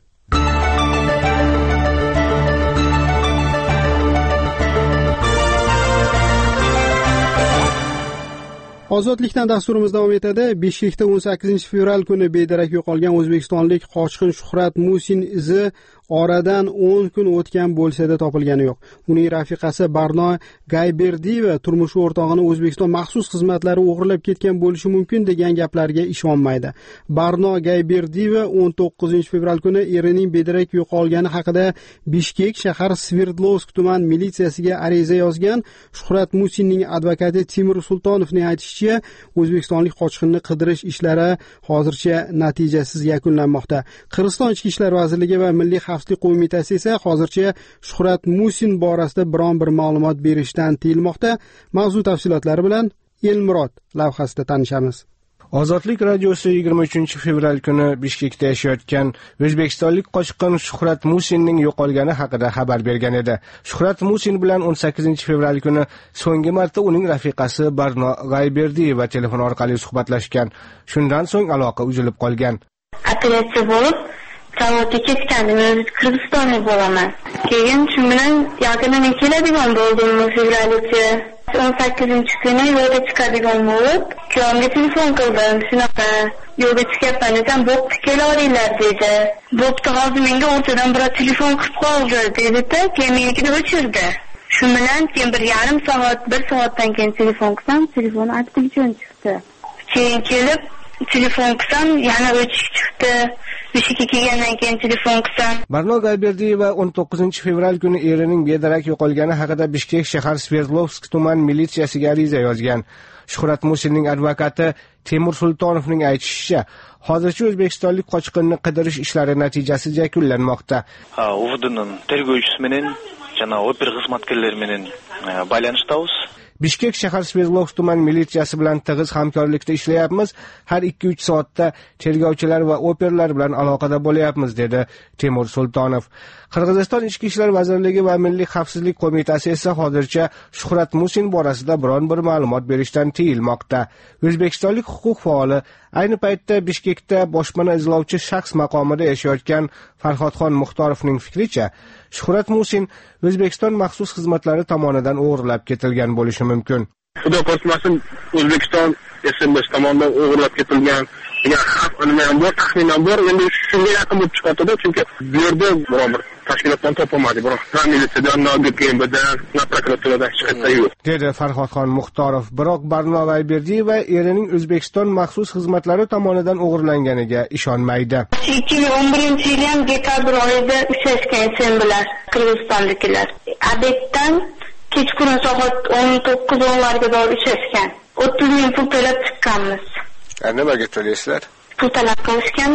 Ozodlikdan dasturimiz davom etadi. Bishkekda o'n sakkizinchi fevral kuni bedarak yo'qolgan o'zbekistonlik qochqin Shuhrat Musin izi oradan o'n kun o'tgan bo'lsa-da topilgani yo'q. Uning rafiqasi Barno Gayberdiyeva turmush o'rtog'ini O'zbekiston maxsus xizmatlari o'g'irlab ketgan bo'lishi mumkin degan gaplarga ishonmaydi. Barno Gayberdiyeva o'n to'qqizinchi fevral kuni erining bedarak yo'qolgani haqida Bishkek shahar Sverdlovsk tuman militsiyasiga ariza yozgan. Shuhrat Musinning advokati Timur Sultonovning aytishicha, o'zbekistonlik qochqinni qidirish ishlari hozircha natijasiz yakunlanmoqda. Qirg'iziston Ichki ishlar vazirligi va Milliy xavfsizlik qo'mitasi esa hozircha Shuhrat Musin borasida biron bir ma'lumot berishdan tiyilmoqda. Mavzu tafsilotlari bilan Elmurod lavhasida tanishamiz. Ozodlik radiosi yigirma uchinchi fevral kuni Bishkekda yashayotgan o'zbekistonlik qochqin Shuhrat Musinning yo'qolgani haqida xabar bergan edi. Shuhrat Musin bilan o'n sakkizinchi fevral kuni so'nggi marta uning rafiqasi Barno Gayberdiyeva telefon orqali suhbatlashgan. Shundan so'ng aloqa uzilib qolgan. Operatsiya bo'lib, zavodga ketgandim, Qirg'izistonga bo'laman. Keyin shu bilan yaqindan keladigan bo'ldim fevralgacha. o'n sakkizinchi kuni yo'lga chiqadigan bo'lib, kuyovimga telefon qildim. Shunaqa yo'lga chiqyapman desam, bo'pti kelaveringlar dedi. Bo'pti, hozir menga o'rtadan bir telefon qilib qoldi dedi-da, keyin menikini o'chirdi. Shu bilan keyin bir yarim soat, bir soatdan keyin telefon qilsam, telefon отключен chiqdi. Keyin kelib telefon qilsam, yana o'chib chiqdi. Bishkekka kelgandan keyin telefon qilsam. Barno Gayberdiyeva o'n to'qqizinchi fevral kuni erining bedarak yo'qolgani haqida Bishkek shahar Sverdlovsk tuman militsiyasiga ariza yozgan. Shuhrat Musinning advokati Timur Sultonovning aytishicha, hozircha o'zbekistonlik qochqinni qidirish ishlari natijasiz yakunlanmoqda. Ha, Uvdunun tergovchisi bilan jana oper xizmatkorlari bilan baylanishdamiz. Bishkek shahar Sverdlovsk tuman militsiyasi bilan tig'iz hamkorlikda ishlayapmiz. Har ikki uch soatda tergovchilar va operlar bilan aloqada bo'lyapmiz, dedi Timur Sultonov. Qirg'iziston Ichki ishlar vazirligi va Milliy xavfsizlik qo'mitasi esa hozircha Shuhrat Musin borasida biron bir ma'lumot berishdan tiyilmoqda. O'zbekistonlik huquq faoli ayni paytda Bishkekda boshpana izlovchi shaxs maqomida yashayotgan Farhodxon Muxtorovning fikricha, Shuhrat Musin O'zbekiston maxsus xizmatlari tomonidan o'g'irlab ketilgan bo'lishi mumkin. Xudo qo'rqmasin, O'zbekiston S M S tomonidan o'g'irlab ketilgan degan xavf ham bor, taxmin ham bor. Endi shunga yaqin bo'lib chiqadi, chunki bu yerda biron bir tashkilotdan topolmadi, biroq militsiyadan, N G K Bdan, prokuraturadan chiqadi yo'q, dedi Farhodxon Muxtorov. Biroq Barno Gayberdiyeva erining O'zbekiston maxsus xizmatlari tomonidan o'g'irlanganiga ishonmaydi. ikki ming o'n birinchi yil dekabr oyida uchrashgan sen bilan Qirg'izistonliklar. Abeddan kechqurun soat o'n to'qqiz o'nlarga doğru uchrashgan. o'ttiz ming pul to'lab chiqqanmiz. Nimaga to'laysizlar? Pul talab qilishganda.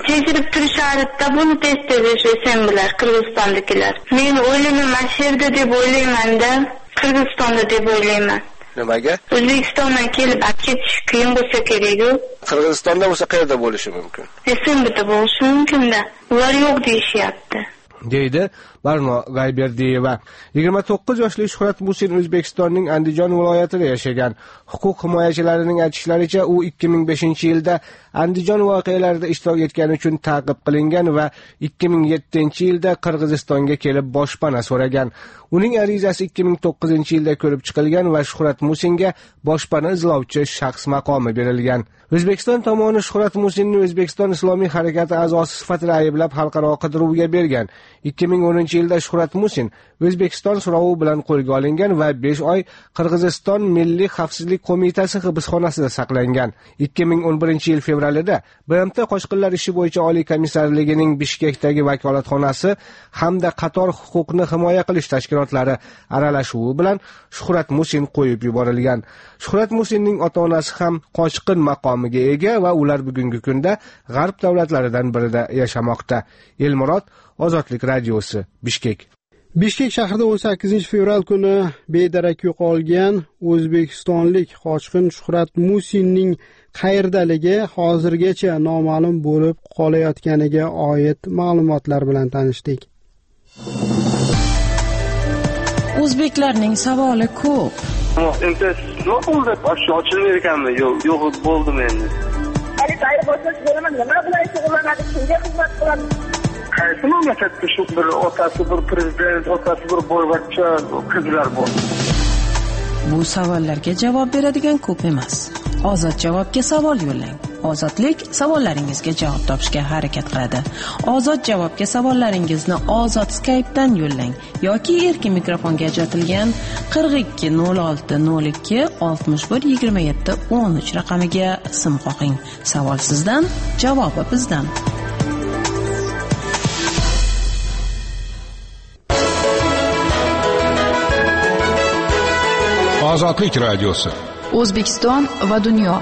Tekirip turisharda bunu test edişen biler Kırgızistandakiler. Men o'ylayman shu yerda deb o'ylayman-da, Qirg'izistonda deb o'ylayman. Nimaga? O'zbekistondan kelib ketish qiyin bo'lsa kerak-ku. Qirg'izistonda bo'lsa qayerda bo'lishi mumkin? Esenbida bo'lishi mumkin-da. Ular yo'q deyishyapti. deydi Barno Gayberdiyeva. yigirma to'qqiz yoshli Shuhrat Musin O'zbekistonning Andijon viloyatida yashagan. Huquq himoyachilarining aytishlaricha, u ikki ming beshinchi yilda Andijon voqealarida ishtirok etgani uchun ta'qib qilingan va ikki ming yettinchi yilda Qirg'izistonga kelib boshpana so'ragan. Uning arizasi ikki ming to'qqizinchi yilda ko'rib chiqilgan va Shuhrat Musinga boshpana izlovchi shaxs maqomi berilgan. O'zbekiston tomoni Shuhrat Musinni O'zbekiston Islomiy harakati a'zosi sifatida ayblab xalqaro qidiruvga bergan. ikki ming o'ninchi yilda Shuhrat Musin O'zbekiston so'rovi bilan qo'lga olingan va besh oy Qirg'iziston Milliy xavfsizlik qo'mitasi hibsxonasida saqlangan. ikki ming o'n birinchi yil fevralida B M T qo'shinlar ishi bo'yicha Oliy komissarligining Bishkekdagi vakolatxonasi hamda qator huquqni himoya qilish tashkilotlari aralashuvi bilan Shuhrat Musin qo'yib yuborilgan. Shuhrat Musinning ota-onasi ham qochqin maqomiga ega va ular bugungi kunda G'arb davlatlaridan birida yashamoqda. Elmurod, Ozodlik radiosi, Bishkek. Bishkek shahrida o'n sakkizinchi fevral kuni bedarak yo'qolgan o'zbekistonlik qochqin Shuhrat Musinning qayerdaligi hozirgacha noma'lum bo'lib qolayotganiga oid ma'lumotlar bilan tanishdik. O'zbeklarning savoli ko'p. Endi nima bo'ldi? Boshqa ochilmaydi ekanmi? Yo'q, yo'q bo'ldim endi. Hali qayerga boshqa bo'laman, nima bilan shug'ullanadi, kimga xizmat qiladi? Qaysi mamlakatda shu bir otasi bir prezident, otasi bir boyvachcha qizlar bor? Bu savollarga javob beradigan ko'p emas. Ozod javobga savol yo'llang. Ozodlik savollaringizga javob topishga harakat qiladi. Ozod javobga savollaringizni Ozod Skype'dan yo'llang yoki erkin mikrofonga ajratilgan qirq ikki nol olti nol ikki oltmish bir yigirma yetti o'n uch raqamiga sim qo'ying. Savol sizdan, javobi bizdan. Ozodlik radiosi. O'zbekiston va dunyo.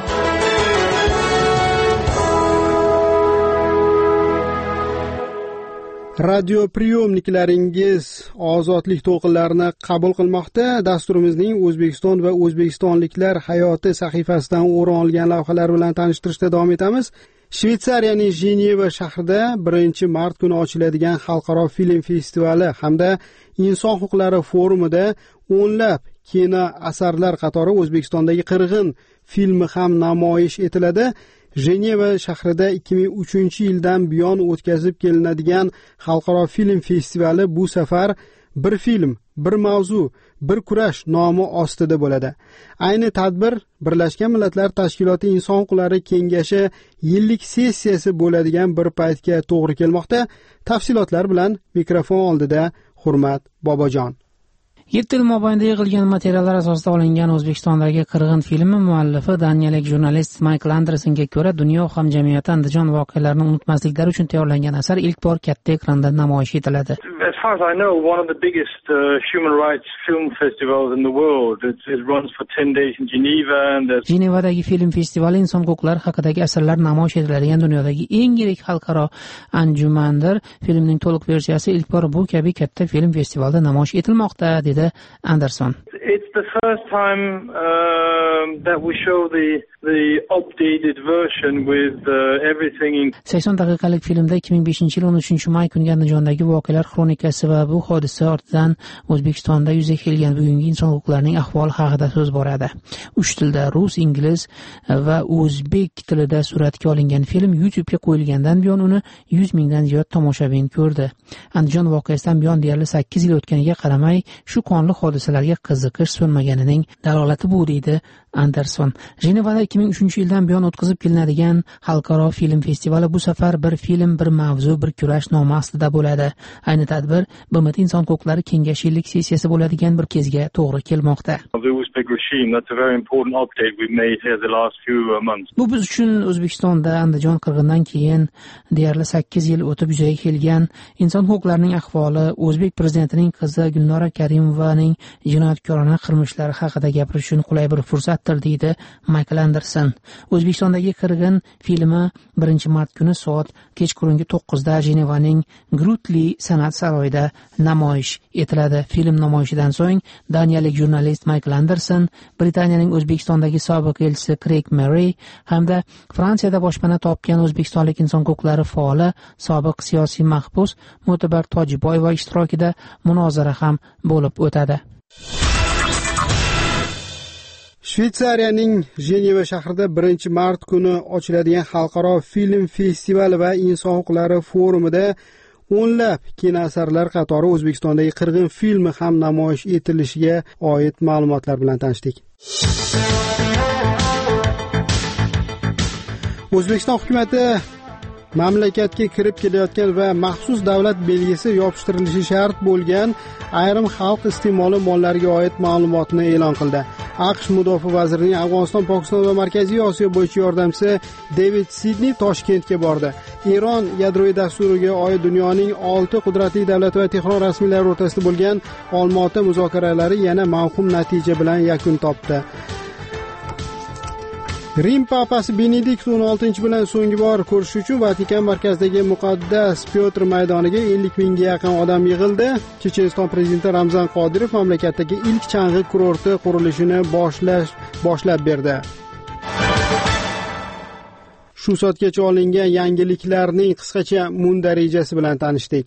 Radio priyomniklaringiz ozodlik to'lqinlarini qabul qilmoqda. Dasturimizning O'zbekiston va o'zbekistonliklar hayoti sahifasidan o'rin olgan lavhalar bilan tanishtirishda davom etamiz. Shveysariyaning Jeneva shahrida birinchi mart kuni ochiladigan xalqaro film festivali hamda inson huquqlari forumida o'nlab kino asarlar qatori O'zbekistondagi qirg'in filmi ham namoyish etiladi. Jeneva shahrida ikki ming uchinchi yildan buyon o'tkazib kelinadigan xalqaro film festivali bu safar bir film, bir mavzu, bir kurash nomi ostida bo'ladi. Ayni tadbir Birlashgan Millatlar Tashkiloti Inson huquqlari kengashi yillik sessiyasi bo'ladigan bir paytga to'g'ri kelmoqda. Tafsilotlar bilan mikrofon oldida Hurmat Bobojon. yetti yil mobaynida yig'ilgan materiallar asosida olingan O'zbekistondagi qirg'in filmi muallifi daniyalik jurnalist Michael Andersonga ko'ra, dunyo hamjamiyati Andijon voqealarini unutmasliklari uchun tayyorlangan asar ilk bor katta ekranda namoyish etiladi. As far as I know, one of the biggest uh, human rights film festivals in the world. It, it runs for ten days in Geneva and Jenevadagi film festivali inson huquqlari haqidagi asarlar namoyish etiladigan dunyodagi eng yirik xalqaro anjumandir. Filmning to'liq versiyasi ilk bor bu kabi katta film festivalida namoyish etilmoqda, dedi Anderson. It's the first time uh, that we show the the updated version with uh, everything in sakson daqiqalik filmda ikki ming beshinchi yil o'n uchinchi may kungi Andijondagi voqealar xronikasi va bu hodisa ortidan O'zbekistonda yuzaga kelgan bugungi inson huquqlarining ahvoli haqida so'z boradi. uch tilda rus, ingliz va o'zbek tilida suratga olingan film YouTube ga qo'yilgandan buyon uni yuz mingdan ziyod tomoshabin ko'rdi. Andijon voqeasidan buyon deyarli sakkiz yil o'tganiga qaramay, shu qonli hodisalarga qiziqish so'nmaganining dalolati bu, deydi Anderson. Jenevada ikki ming uchinchi yildan buyon o'tkazib kelinadigan xalqaro film festivali bu safar bir film, bir mavzu, bir kurash nomi ostida bo'ladi. Ayni tadbir B M T Inson huquqlari kengashi yillik sessiyasi bo'ladigan bir kezga to'g'ri kelmoqda. Bu biz uchun O'zbekistonda Andijon qirg'inidan keyin deyarli sakkiz yil o'tib yuzaga kelgan inson huquqlarining ahvoli, O'zbek prezidentining qizi Gulnora Karimovaning jinoyatkorona qilmishlari haqida gapirish uchun qulay bir fursat albatdir, deydi Michael Anderson. O'zbekistondagi qirg'in filmi birinchi mart kuni soat kechqurungi to'qqizda Jenevaning Grutli san'at saroyida namoyish etiladi. Film namoyishidan so'ng daniyalik jurnalist Michael Anderson, Britaniyaning O'zbekistondagi sobiq elchisi Craig Murray hamda Fransiyada boshpana topgan o'zbekistonlik inson huquqlari faoli, sobiq siyosiy mahbus Mo'tabar Tojiboyeva ishtirokida munozara ham bo'lib o'tadi. Shveysariyaning Jeneva shahrida birinchi mart kuni ochiladigan xalqaro film festivali va inson huquqlari forumida o'nlab kinoasarlar qatori O'zbekistondagi qirg'in filmi ham namoyish etilishiga oid ma'lumotlar bilan tanishdik. O'zbekiston hukumatı mamlakatga kirib kelayotgan va maxsus davlat belgisi yopishtirilishi shart bo'lgan ayrim xalq iste'moli mollariga oid ma'lumotni e'lon qildi. AQSh mudofaa vazirining Afg'oniston, Pokiston va Markaziy Osiyo bo'yicha yordamchisi David Sidney Toshkentga bordi. Eron yadroviy dasturiga oid dunyoning olti qudratli davlati va Tehron rasmiylari o'rtasida bo'lgan Olmaota muzokaralari yana mavhum natija bilan yakun topdi. Rim papasi Benedikt o'n oltinchi bilan so'nggi bor ko'rishish uchun Vatikan markazidagi muqaddas Pyotr maydoniga ellik mingga yaqin odam yig'ildi. Checheniston prezidenti Ramzan Qodirov mamlakatdagi ilk chang'i kurorti qurilishini boshlash boshlab berdi. Shu soatgacha olingan yangiliklarning qisqacha mundarejasi bilan tanishdik.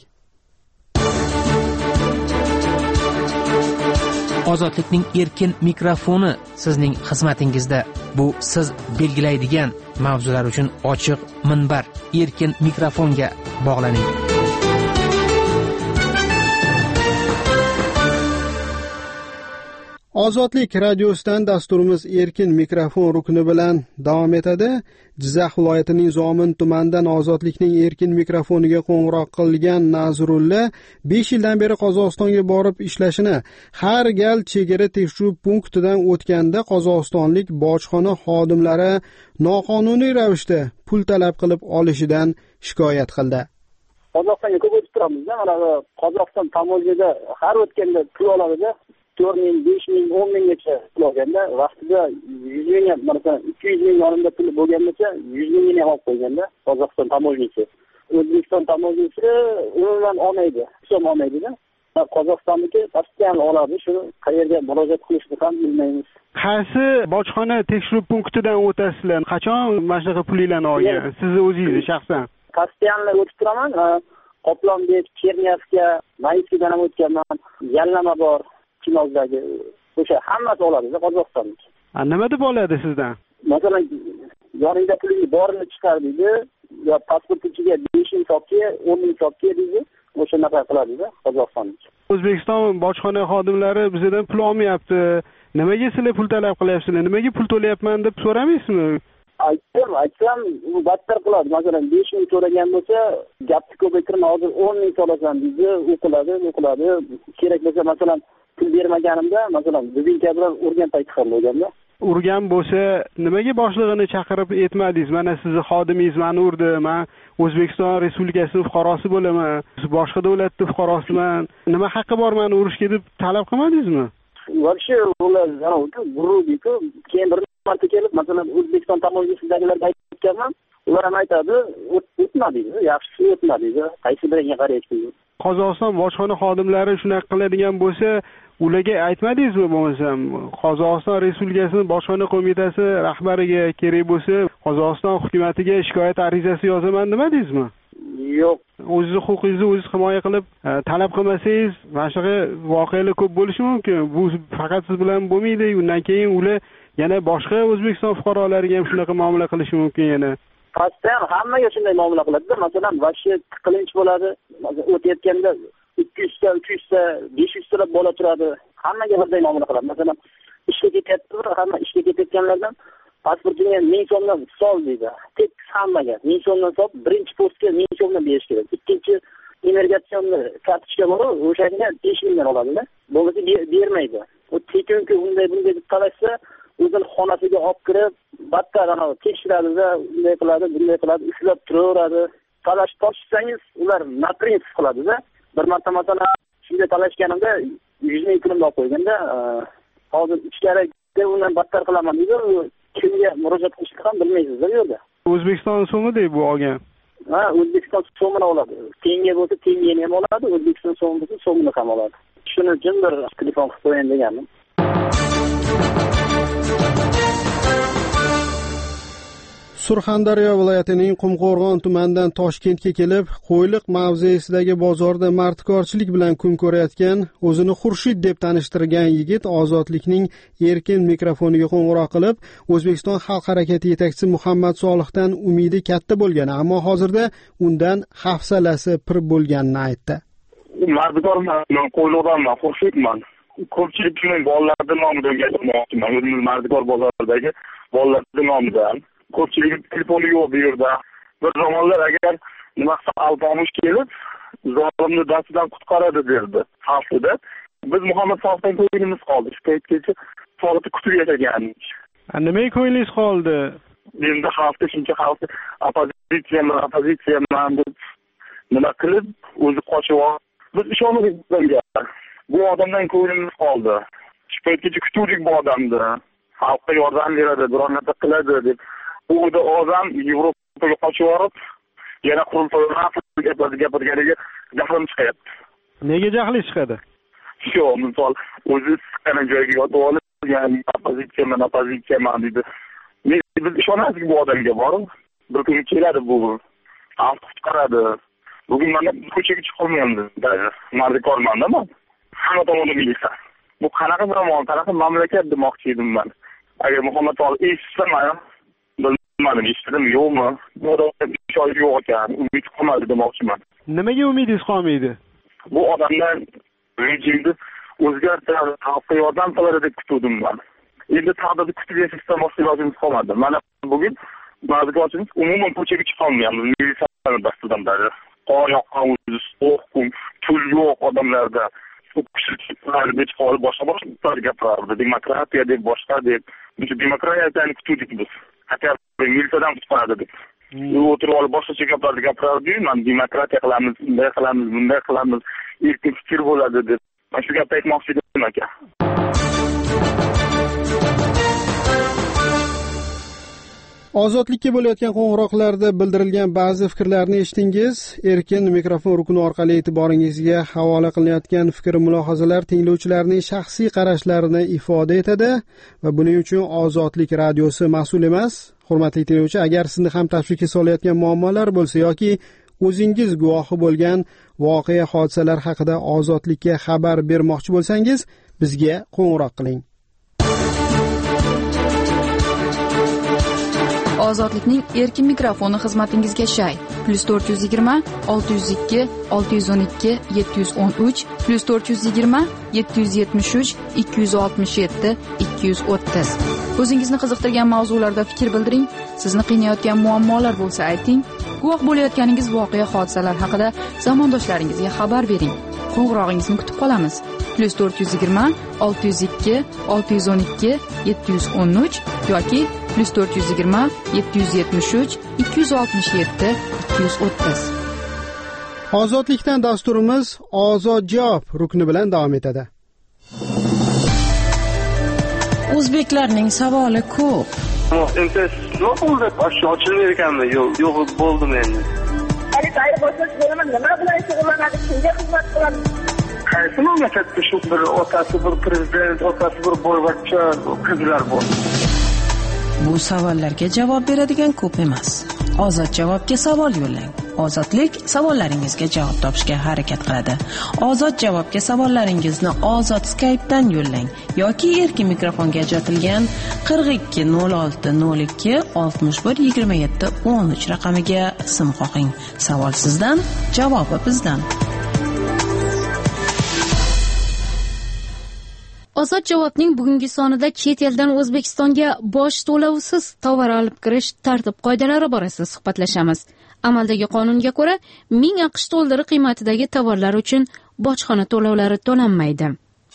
Ozodlikning erkin mikrofoni sizning xizmatingizda. Bu siz belgilaydigan mavzular uchun ochiq minbar. Erkin mikrofonga bog'laning. Ozodlik radiosidan dasturimiz erkin mikrofon rukni bilan davom etadi. Jizzax viloyatining Zomin tumanidan Ozodlikning erkin mikrofoniga qo'ng'iroq qilgan Nazrulla besh yildan beri Qozog'istonga borib ishlashini, har gal chegara tekshiruv punktidan o'tganda qozog'istonlik bojxona xodimlari noqonuniy ravishda pul talab qilib olishidan shikoyat qildi. Qozog'istonga ko'p o'tib turamiz-da, mana Qozog'iston tamojida har o'tganda pul oladi-da. to'rt ming, besh ming, o'n minggacha pul olganda, vaqtida yuz ming, masalan ikki yuz ming yonimda pul bo'lgancha yuz mingni ham olib qo'yganda Qozog'iston tamojnisi. O'zbekiston tamojnisi umuman olmaydi, hisob olmaydi-da. Qozog'istonniki postoyan oladi, shuni qayerga murojaat qilishni ham bilmaymiz. Qaysi bojxona tekshiruv punktidan o'tasizlar? Qachon mana shunaqa pulinglarni olgan? Siz o'zingiz shaxsan? Postoyanlar o'tib turaman. Qoplonbek, Cherniyavska, Mayskidan ham o'tganman. Yallama bor. Chinozdagi o'sha hammasi oladi-da Qozog'istonlik. A nima deb oladi sizdan? Masalan, yoningda pulingi borini chiqar deydi, yo pasport ichiga besh ming so'mga, o'n ming so'mga deydi, o'sha naqa qiladi-da Qozog'istonlik. O'zbekiston bojxona xodimlari bizdan pul olmayapti. Nimaga sizlar pul talab qilyapsizlar? Nimaga pul to'layapman deb so'ramaysizmi? Aytdim, aytsam, u battar qiladi. Masalan, besh ming so'ragan bo'lsa, gapni ko'paytirma, hozir o'n ming so'rasan deydi, u qiladi, u qiladi. Kerak bo'lsa, masalan, pul bermaganimda, masalan, bizning bilan urgan payti ham bo'lganda. Urgan bo'lsa, nimaga boshlig'ini chaqirib aytmadingiz? Mana sizni xodimingiz meni urdi, men O'zbekiston Respublikasining fuqarosi bo'laman, boshqa davlatning fuqarosiman. Nima haqqi bor meni urishga deb talab qilmadingizmi? Вообще, ular guruh-ku, keyin bir marta kelib, masalan, O'zbekiston tamojnisidagilarga aytganman, ular ham aytadi, o'tmadingiz, yaxshisi o'tmadingiz, qaysi biringga qaraysiz. Qozog'iston bojxona xodimlari shunaqa qiladigan bo'lsa, ularga aytmadingizmi bo'lmasam? Qozog'iston Respublikasining bojxona qo'mitasi rahbariga kerak bo'lsa, Qozog'iston hukumatiga shikoyat arizasi yozaman demadingizmi? Yo'q. O'zingiz huquqingizni o'zingiz himoya qilib talab qilmasangiz, mana shunaqa voqealar ko'p bo'lishi mumkin. Bu faqat siz bilan bo'lmaydi, undan keyin ular yana boshqa O'zbekiston fuqarolariga ham shunaqa muomala qilishi mumkin yana. Qasdan hammaga shunday muomala qiladi-da. Masalan, vashye qilinch bo'ladi. O'tayotganda ikki yuz ta, uch yuz ta, besh yuz ta bola turadi. Hammaga birday muomala qiladi. Masalan, ishga ketyapti, hamma ishga ketayotganlardan pasportingga ming so'mdan sol deydi. Tek hammaga ming so'mdan sol, birinchi postga ming so'mdan berish kerak. Ikkinchi immigratsionni kartochka bor, o'shanga besh mingdan oladi-da. Bo'lmasa bermaydi. U tekinki unday bunday deb talashsa, o'zini xonasiga olib kirib, battar ana tekshiradi-da, bunday qiladi, bunday qiladi, ushlab turaveradi. Talash topsangiz, ular naprinsif qiladi-da. Bir marta masalan, shunday talashganimda yuz ming pulimni olib qo'yganda, hozir ichkari deb undan battar qilaman deydi. Kimga murojaat qilishni ham bilmaysizlar u yerda. O'zbekiston so'mida bu olgan. Ha, O'zbekiston so'mini oladi. Tenge bo'lsa tengeni ham oladi, O'zbekiston so'mi bo'lsa so'mini ham oladi. Shuning uchun bir telefon qilib qo'yayin degandim. Surxondaryo viloyatining Qumqo'rg'on tumanidan Toshkentga kelib, Qo'yliq mavzesidagi bozorda martkorchilik bilan kun ko'rayotgan, o'zini Xurshid deb tanishtirgan yigit Ozodlikning erkin mikrofoniga qo'ng'iroq qilib, O'zbekiston xalq harakati yetakchisi Muhammad Solihdan umidi katta bo'lgan, ammo hozirda undan hafsalasi pir bo'lganini aytdi. Mardikorman, men Qo'yliqdanman, Xurshidman. Ko'pchilik shuni bolalarning nomidan gapirmoqchiman. O'zimiz Mardikor bozoridagi bolalarning nomidan. Ko'pchilik telefoni yo'q bu yerda. Bir zamonlar agar nima qilsa alpomish kelib, zolimni dastidan qutqaradi derdi xalqida. Biz Muhammad Solihdan ko'nglimiz qoldi. Shu paytgacha Solihni kutib yashaganmiz. Nimaga ko'nglingiz qoldi? Endi xalqda shuncha xalqni oppozitsiyaman, oppozitsiyaman deb nima qilib o'zi qochib oldi. Biz ishonmadik bunga. Bu odamdan ko'nglimiz qoldi. Shu paytgacha kutuvdik bu odamni. Xalqqa yordam beradi, biror narsa qiladi deb. Bu da odam Yevropaga qochib borib, yana quriltoylar gaplarni gapirganiga jahlim chiqyapti. Nega jahli chiqadi? Shu, misol, o'zi siqqan joyga yotib olib, ya'ni oppozitsiyaman, oppozitsiyaman deydi. Biz ishonasizki bu odamga borib, bir kun keladi bu. Xalq qutqaradi. Bugun mana ko'chaga chiqolmayapmiz. Mardikormanda men. Hamma tomonda milisa. Bu qanaqa zamon, qanaqa mamlakat demoqchi edim men. Agar Muhammad Solih eshitsa, bilmadim, eshitdim yo'qmi? Bu odam ishoyi yo'q ekan, umid qolmadi demoqchiman. Nimaga umidingiz qolmaydi? Bu odamdan rejimni o'zgartiradi, xalqqa yordam qiladi deb kutuvdim men. Endi taqdirni kutib yashashdan boshqa ilojimiz qolmadi. Mana bugun mardikorchimiz umuman ko'chaga chiqolmayapmiz. Militsiyaning dastidan beri. Qor yoqqan o'zi, so'q, pul yo'q odamlarda. Kuchlilarni chiqarib boshqa boshqa gapirardi. Demokratiya deb boshqa deb. Biz demokratiyani kutuvdik biz. Hatta militsiyadan qutqaradi deb. U o'tirib olib boshqa gaplarni gapirardi. Men demokratiya qilamiz, bunday qilamiz, bunday qilamiz, erkin fikr bo'ladi deb. Men shu gapni aytmoqchi edim aka. Ozodlikka bo'layotgan qo'ng'iroqlarda bildirilgan ba'zi fikrlarni eshitdingiz. Erkin mikrofon rukuni orqali e'tiboringizga havola qilinayotgan fikr mulohazalar tinglovchilarning shaxsiy qarashlarini ifoda etadi va buning uchun Ozodlik radiosi mas'ul emas. Hurmatli tinglovchi, agar sizni ham tashvishga solayotgan muammolar bo'lsa yoki o'zingiz guvohi bo'lgan voqea hodisalar haqida Ozodlikka xabar bermoqchi bo'lsangiz, bizga qo'ng'iroq qiling. Ozodlikning erkin mikrofoni xizmatingizga shay. plus to'rt yuz yigirma olti yuz ikki olti yuz o'n ikki yetti yuz o'n uch plus to'rt yuz yigirma yetti yuz yetmish uch ikki yuz oltmish yetti ikki yuz o'ttiz. O'zingizni qiziqtirgan mavzularda fikr bildiring. Sizni qiynayotgan muammolar bo'lsa ayting. Guvoh bo'layotganingiz voqea hodisalar haqida zamondoshlaringizga xabar bering. Qo'ng'irog'ingizni kutib qolamiz. plus to'rt yuz yigirma olti yuz ikki olti yuz o'n ikki yetti yuz o'n uch yoki plus to'rt yuz yigirma yetti yuz yetmish uch ikki yuz oltmish yetti ikki yuz o'ttiz. Ozodlikdan dasturimiz Ozod javob rukni bilan davom etadi. O'zbeklarning savoli ko'p. Endi nima bo'ldi? Oshib ochilmaydi ekanmi? Yo'q, yo'q bo'ldim endi. Hali tayyor bo'lsangiz bo'laman, nima bilan shug'ullanadi, kimga xizmat qiladi? Qaysi mamlakatda shu bir otasi bir prezident, otasi bir boyvachcha qizlar bor? Bu savollarga javob beradigan ko'p emas. Ozod javobga savol yo'llang. Ozodlik savollaringizga javob topishga harakat qiladi. Ozod javobga savollaringizni Ozod Skype'dan yo'llang yoki erkin mikrofonga ajratilgan qirq ikki nol olti nol ikki oltmish bir yigirma yetti o'n uch raqamiga sim qo'ying. Savol sizdan, javobi bizdan. Ozod javobning bugungi sonida chet eldan O'zbekistonga boj to'lovisiz tovar olib kirish tartib-qoidalari borasida suhbatlashamiz. Amaldagi qonunga ko'ra, ming aqsh dollari qiymatidagi tovarlar uchun bojxona to'lovlari to'lanmaydi.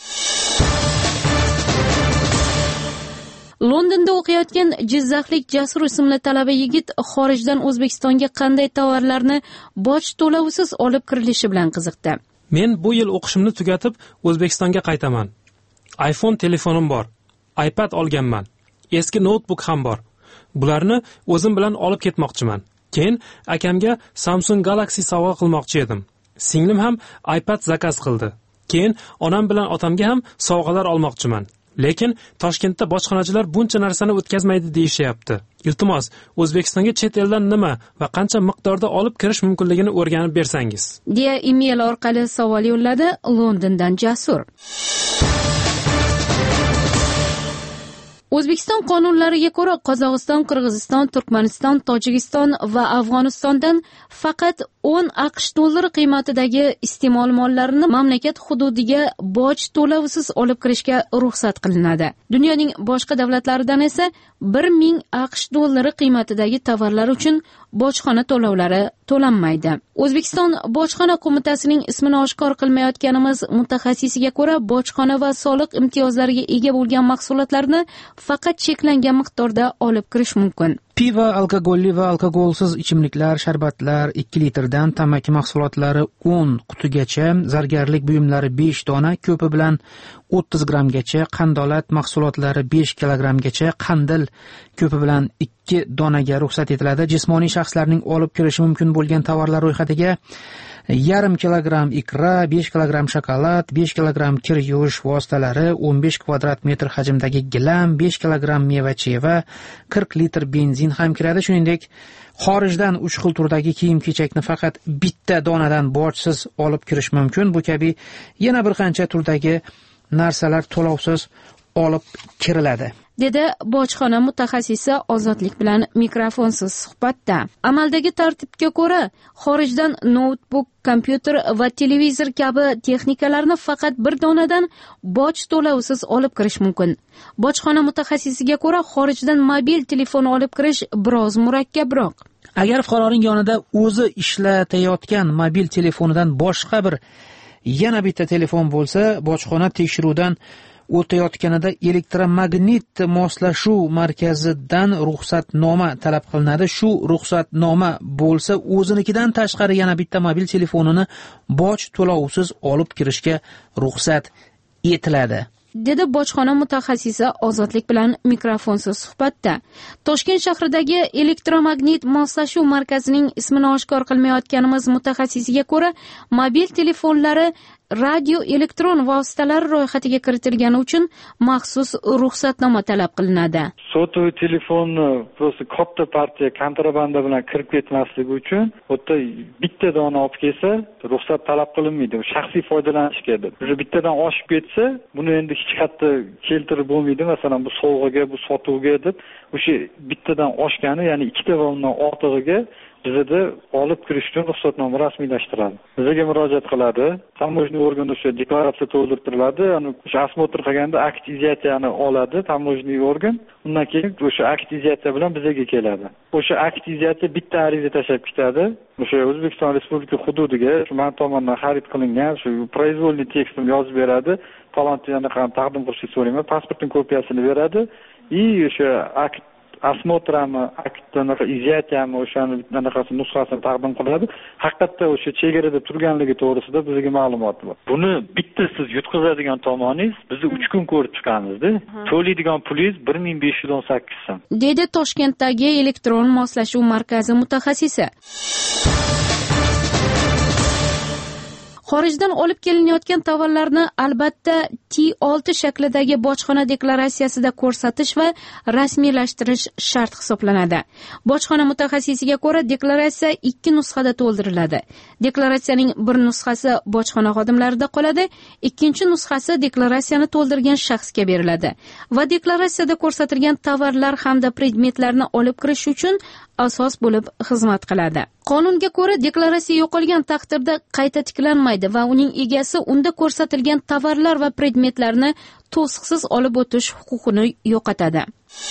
Londonda o'qiyotgan jizzaxlik Jasur ismli talaba yigit xorijdan O'zbekistonga qanday tovarlarni boj to'lovisiz olib kirilishi bilan qiziqdi. Men bu yil o'qishimni tugatib O'zbekistonga qaytaman. iPhone telefonim bor. iPad olganman. Eski notebook ham bor. Bularni o'zim bilan olib ketmoqchiman. Keyin akamga Samsung Galaxy sovg'a qilmoqchi edim. Singlim ham iPad zakaz qildi. Keyin onam bilan otamga ham sovg'alar olmoqchiman. Lekin Toshkentda bojxonachilar buncha narsani o'tkazmaydi deyishyapti. Iltimos, O'zbekistonga chet eldan nima va qancha miqdorda olib kirish mumkinligini o'rganib bersangiz. deya email orqali savol yo'lladi Londondan Jasur. O'zbekiston qonunlariga ko'ra Qozog'iston, Qirg'iziston, Turkmaniston, Tojikiston va Afg'onistondan faqat o'n aqsh dollari qiymatidagi iste'mol mollarini mamlakat hududiga boj to'lovisiz olib kirishga ruxsat qilinadi. Dunyoning boshqa davlatlaridan esa bir ming aqsh dollari qiymatidagi tovarlar uchun bojxona to'lovlari to'lanmaydi. O'zbekiston bojxona qo'mitasining ismini oshkor qilmayotganimiz mutaxassisiga ko'ra, bojxona va soliq imtiyozlariga ega bo'lgan mahsulotlarni faqat cheklangan miqdorda olib kirish mumkin. Pivo, alkogolli va alkogolsiz ichimliklar, sharbatlar ikki litrdan, tamaki mahsulotlari o'n qutigacha, zargarlik buyumlari besh dona, ko'pi bilan o'ttiz grammgacha, qandolat mahsulotlari besh kilogrammgacha, qandil ko'pi bilan ikki donaga ruxsat etiladi. Jismoniy shaxslarning olib kirishi mumkin bo'lgan tovarlar ro'yxatiga yarim kilogramm ikra, besh kilogramm shokolad, besh kilogramm kir yuvish vositalari, o'n besh kvadrat metr hajmdagi gilam, besh kilogramm meva-cheva, qirq litr benzin ham kiradi. Shuningdek, xorijdan uch xil turdagi kiyim-kechakni faqat bitta donadan bojsiz olib kirish mumkin. Bu kabi yana bir qancha turdagi narsalar to'lovsiz olib kiriladi, dedi bojxona mutaxassisi Ozodlik bilan mikrofonsiz suhbatda. Amaldagi tartibga ko'ra, xorijdan notebook, kompyuter va televizor kabi texnikalarni faqat bir donadan boj to'lovsiz olib kirish mumkin. Bojxona mutaxassisiga ko'ra, xorijdan mobil telefon olib kirish biroz murakkabroq. Agar fuqaroning yonida o'zi ishlatayotgan mobil telefonidan boshqa bir yana bitta telefon bo'lsa, bojxona tekshiruvdan o'tayotganida elektromagnit moslashuv markazidan ruxsatnoma talab qilinadi. Shu ruxsatnoma bo'lsa, o'zinikidan tashqari yana bitta mobil telefonini boj to'lovsiz olib kirishga ruxsat etiladi, dedi bojxona mutaxassisi Ozodlik bilan mikrofonsiz suhbatda. Toshkent shahridagi elektromagnit moslashuv markazining ismini oshkor qilmayotganimiz mutaxassisiga ko'ra, mobil telefonlari radio elektron vositalar ro'yxatiga kiritilgani uchun maxsus ruxsatnoma talab qilinadi. Sotuvchi telefonni просто katta partiya kontrabanda bilan kirib ketmasligi uchun o'ta bitta dona olib kelsa, ruxsat talab qilinmaydi. Shaxsiy foydalanishga edi. O'sha bittadan oshib ketsa, buni endi hech qayerda keltirib bo'lmaydi. Masalan, bu sovg'aga, bu sotuvga deb, o'sha bittadan oshgani, ya'ni ikkita va undan ortig'iga bizda olib kirish uchun ruxsatnoma rasmiylashtiradi. Bizga murojaat qiladi. Tamojiy organ o'sha deklaratsiya to'ldirtiriladi. Ya'ni o'sha osmotr qilganda akt izyatsiyani oladi tamojiy organ. Undan keyin o'sha akt izyatsiya bilan bizga keladi. O'sha akt izyatsiya bitta ariza tashab ketadi. O'sha O'zbekiston Respublika hududiga shu men tomonidan xarid qilingan shu произвольный tekstni yozib beradi. Talonchilarni ham taqdim qilishni so'rayman. Pasportning kopiyasini beradi. И o'sha akt osmotrami, aktdan izyatsiyami o'shani anaqasi nusxasini taqdim qiladi. Haqiqatda o'sha chegarada turganligi to'g'risida bizga ma'lumot bor. Buni bitta siz yutqizadigan tomoningiz bizni uch kun ko'rib chiqamiz-da. To'laydigan pulingiz bir ming besh yuz o'n sakkiz so'm. dedi Toshkentdagi elektron moslashuv markazi mutaxassisi. Xorijdan olib kelinayotgan tovarlarni albatta T olti shaklidagi bojxona deklaratsiyasida ko'rsatish va rasmiylashtirish shart hisoblanadi. Bojxona mutaxassisiga ko'ra, deklaratsiya ikki nusxada to'ldiriladi. Deklaratsiyaning bir nusxasi bojxona xodimlarida qoladi, ikkinchi nusxasi deklaratsiyani to'ldirgan shaxsga beriladi va deklaratsiyada ko'rsatilgan tovarlar hamda predmetlarni olib kirish uchun asos bo'lib xizmat qiladi. Qonunga ko'ra, deklaratsiya yo'qolgan taqdirda qayta tiklanmaydi va uning egasi unda ko'rsatilgan tovarlar va predmetlarni to'siqsiz olib o'tish huquqini yo'qotadi.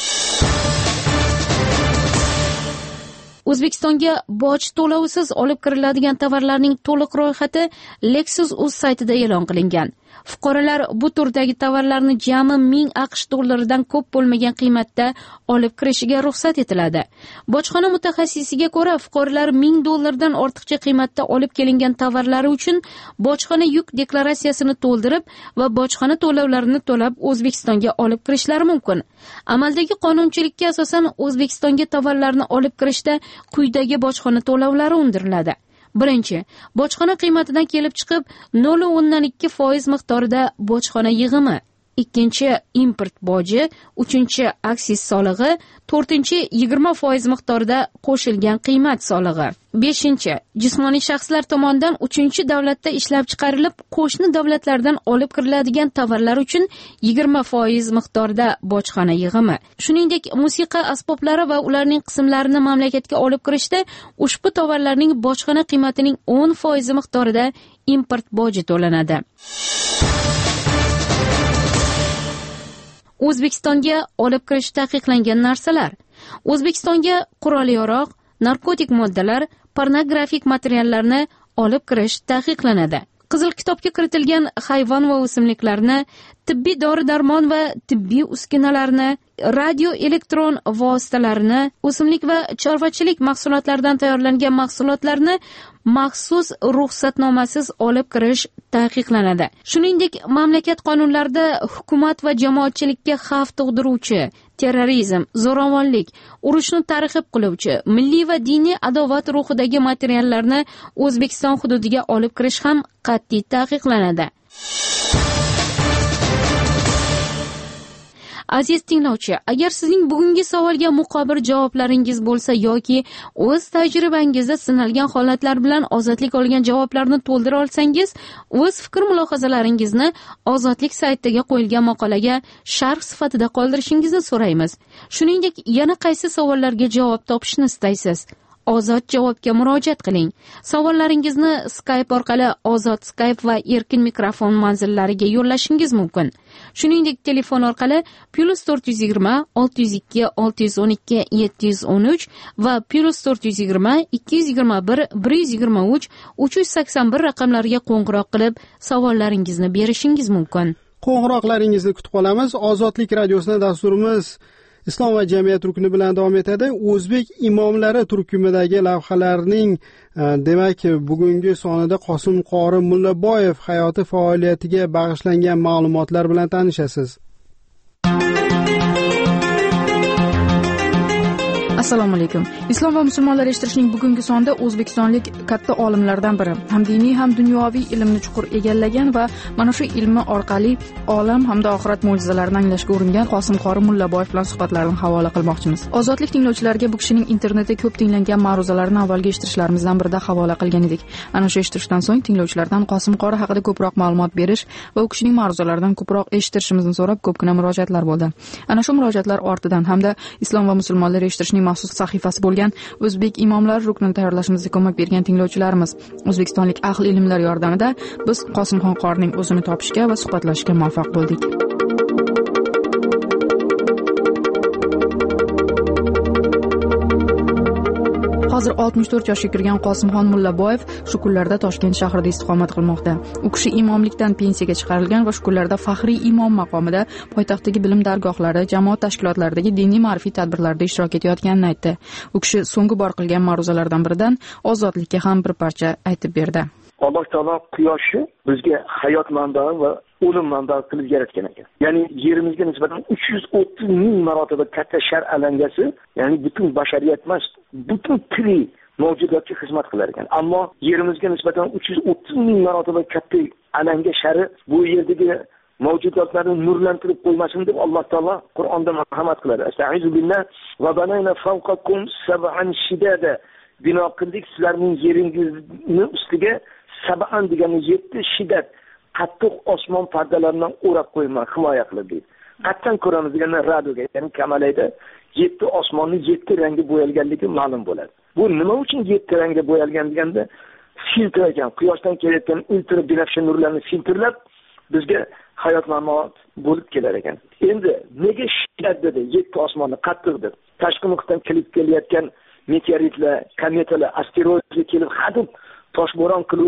O'zbekistonga boj to'lovisiz olib kiriladigan tovarlarning to'liq ro'yxati Lexus.uz saytida e'lon qilingan. Fuqarolar bu turdagi tovarlarni jami ming AQSh dollaridan ko'p bo'lmagan qiymatda olib kirishiga ruxsat etiladi. Bojxona mutaxassisiga ko'ra, fuqarolar ming dollardan ortiqcha qiymatda olib kelingan tovarlari uchun bojxona yuk deklaratsiyasini to'ldirib va bojxona to'lovlarini to'lab O'zbekistonga olib kirishlari mumkin. Amaldagi qonunchilikka asosan O'zbekistonga tovarlarni olib kirishda quyidagi bojxona to'lovlari undiriladi. Birinchi, bojxona qiymatidan kelib chiqib nol nuqta o'ndan ikki foiz miqdorida bojxona yig'imi. Ikkinchi, import boji. Uchinchi, aksiz solig'i. To'rtinchi, yigirma foiz miqdorida qo'shilgan qiymat solig'i. Beshinchi, jismoniy shaxslar tomonidan uchinchi davlatda ishlab chiqarilib, qo'shni davlatlardan olib kiriladigan tovarlar uchun yigirma foiz miqdorida bojxona yig'imi. Shuningdek, musiqa asboblari va ularning qismlarini mamlakatga olib kirishda ushbu tovarlarning bojxona qiymatining o'n foiz miqdorida import boji to'lanadi. O'zbekistonga olib kirish taqiqlangan narsalar. O'zbekistonga qurol-yarog', narkotik moddalar, pornografik materiallarni olib kirish taqiqlanadi. Qizil kitobga kiritilgan hayvon va o'simliklarni, tibbiy dori-darmon va tibbiy uskunalarni, radio elektron vositalarni, o'simlik va chorvachilik mahsulotlaridan tayyorlangan mahsulotlarni maxsus ruxsatnomasiz olib kirish taqiqlanadi. Shuningdek, mamlakat qonunlarida hukumat va jamoatchilikka xavf tug'diruvchi, terrorizm, zo'ravonlik, urushni targ'ib qiluvchi, milliy va diniy adovat ruhidagi materiallarni O'zbekiston hududiga olib kirish ham qat'iy taqiqlanadi. Aziz tinglovchi, agar sizning bugungi savolga muqobil javoblaringiz bo'lsa yoki o'z tajribangizda sinalgan holatlar bilan ozodlik olgan javoblarni to'ldira olsangiz, o'z fikr mulohazalaringizni Ozodlik saytiga qo'yilgan maqolaga sharh sifatida qoldirishingizni so'raymiz. Shuningdek, yana qaysi savollarga javob topishni istaysiz? Ozod javobga murojaat qiling. Savollaringizni Skype orqali Ozod Skype va erkin mikrofon manzillariga yo'llashingiz mumkin. Shuningdek, telefon orqali plus to'rt yuz yigirma olti yuz ikki olti yuz o'n ikki yetti yuz o'n uch va plus to'rt yuz yigirma ikki yuz yigirma bir bir yuz yigirma uch uch yuz sakson bir raqamlariga qo'ng'iroq qilib savollaringizni berishingiz mumkin. Qo'ng'iroqlaringizni kutib qolamiz. Ozodlik radiosida dasturimiz Islom va jamiyat rukni bilan davom etadi. O'zbek imomlari turkumidagi lavhalarning demak bugungi sonida Qosim qori Mullaboyev hayoti faoliyatiga bag'ishlangan ma'lumotlar bilan tanishasiz. Assalomu alaykum. Islom va musulmonlar eshittirishning bugungi sonida o'zbekistonlik katta olimlardan biri, ham diniy ham dunyoviy ilmni chuqur egallagan va mana shu ilmi orqali olam hamda oxirat mo'jizalarini anglashga uringan Qosim qori Mullaboyev bilan suhbatlarni havola qilmoqchimiz. Ozodlik tinglovchilariga bu kishining internetda ko'p tinglangan ma'ruzalarini avvalgi eshittirishlarımizdan birida havola qilgan edik. Ana shu eshittirishdan so'ng tinglovchilardan Qosim qori haqida ko'proq ma'lumot berish va u kishining ma'ruzalaridan ko'proq eshittirishimizni so'rab ko'pgina murojaatlar bo'ldi. Ana shu murojaatlar ortidan hamda Islom va musulmonlar eshittirishning maxsus sahifasi bo'lgan O'zbek imomlar ruknini tayyorlashimizga ko'mak bergan tinglovchilarimiz, o'zbekistonlik ahli ilmlar yordamida biz Qosimxon qorining o'zini topishga va suhbatlashishga muvaffaq bo'ldik. Hozir oltmish to'rt yoshga kirgan Qosimxon Mullaboyev shu kunlarda Toshkent shahrida istiqomat qilmoqda. U kishi imomlikdan pensiyaga chiqarilgan va shu kunlarda faxriy imom maqomida poytaxtdagi bilim dargohlari, jamoat tashkilotlaridagi diniy ma'rifiy tadbirlarda ishtirok etayotganini aytdi. U kishi so'nggi bor qilgan ma'ruzalardan biridan ozodlikka ham bir parcha aytib berdi. Alloh taolo quyoshni bizga hayot manbai va o'lim manbai qilib yaratgan ekan. Ya'ni yerimizga nisbatan uch yuz o'ttiz ming marotaba katta shar alangasi, ya'ni butun bashariyat emas, butun tirik mavjudotga xizmat qilar ekan. Ammo yerimizga nisbatan uch yuz o'ttiz ming marotaba katta alanga shari bu yerdagi mavjudotlarni nurlantirib qo'ymasin deb Alloh taolo Qur'onda marhamat qiladi. Astag'izu billah va banayna fawqakum sab'an shidada. Bino qildik sizlarning yeringizni ustiga sab'an degani yetti shiddat qattiq osmon pardalaridan o'rab qo'yma, himoya qilib deydi. Qattan ko'ramiz degani radoga, ya'ni kamalayda yetti osmonni yetti rangga bo'yalganligi ma'lum bo'ladi. Bu nima uchun yetti rangga bo'yalgan deganda filtr ekan, quyoshdan kelayotgan ultra binafsha nurlarni filtrlab bizga hayot mamot bo'lib kelar ekan. Endi nega shiddat dedi? Yetti osmonni qattiq deb. Tashqi muhitdan kelib kelayotgan meteoritlar, kometalar, asteroidlar kelib hadib toshbo'ron qilib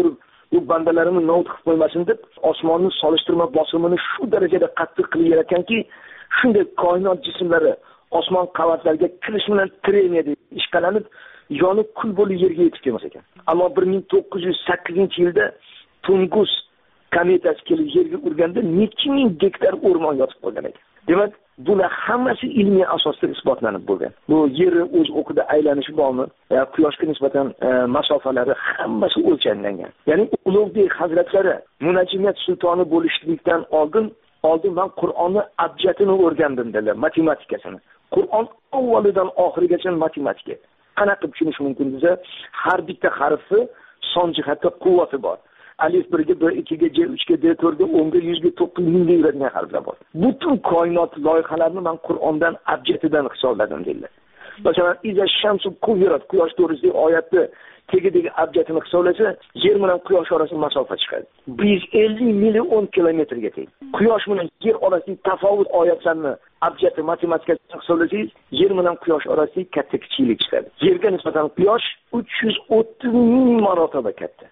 bu bandalarimni nobud qilib qo'ymasin deb osmonni solishtirma bosimini shu darajada qattiq qilib yaratganki, shunday koinot jismlari osmon qavatlariga kirish bilan treniyada ishqalanib, yonib kul bo'lib yerga yetib kelmas ekan. Ammo bir ming to'qqiz yuz sakkizinchi yilda Tungus kometasi kelib yerga urganda necha ming gektar o'rmon yotib qolgan ekan. Demak, bular hammasi ilmiy asosda isbotlanib bo'lgan. Bu yer o'z o'qida aylanishi bormi? Ya quyoshga nisbatan e, masofalari hammasi o'lchanlangan. Ya'ni Ulug'bek hazratlari munajjimiyat sultoni bo'lishlikdan oldin oldin men Qur'onni abjatini o'rgandim dedilar, matematikasini. Qur'on avvalidan oxirigacha matematika. Qanaqa tushunish mumkin desa, har bitta harfi son jihatda quvvati bor. Alif birga, B ikkiga, J uchga, D to'rtga, o'nga, yuzga, to'qqiz mingga yuradigan harflar bor. Butun koinot loyihalarini men Qur'ondan abjatidan hisobladim dedilar. Masalan, iza shamsu kuvirat, quyosh to'g'risidagi oyatni tegidagi abjatini hisoblasa, yer bilan quyosh orasida masofa chiqadi. bir yuz ellik million kilometrga teng. Quyosh bilan yer orasidagi tafovut oyatlarni abjati matematikasini hisoblasangiz, yer bilan quyosh orasidagi katta kichiklik chiqadi. Yerga nisbatan quyosh uch yuz o'ttiz ming marotaba katta.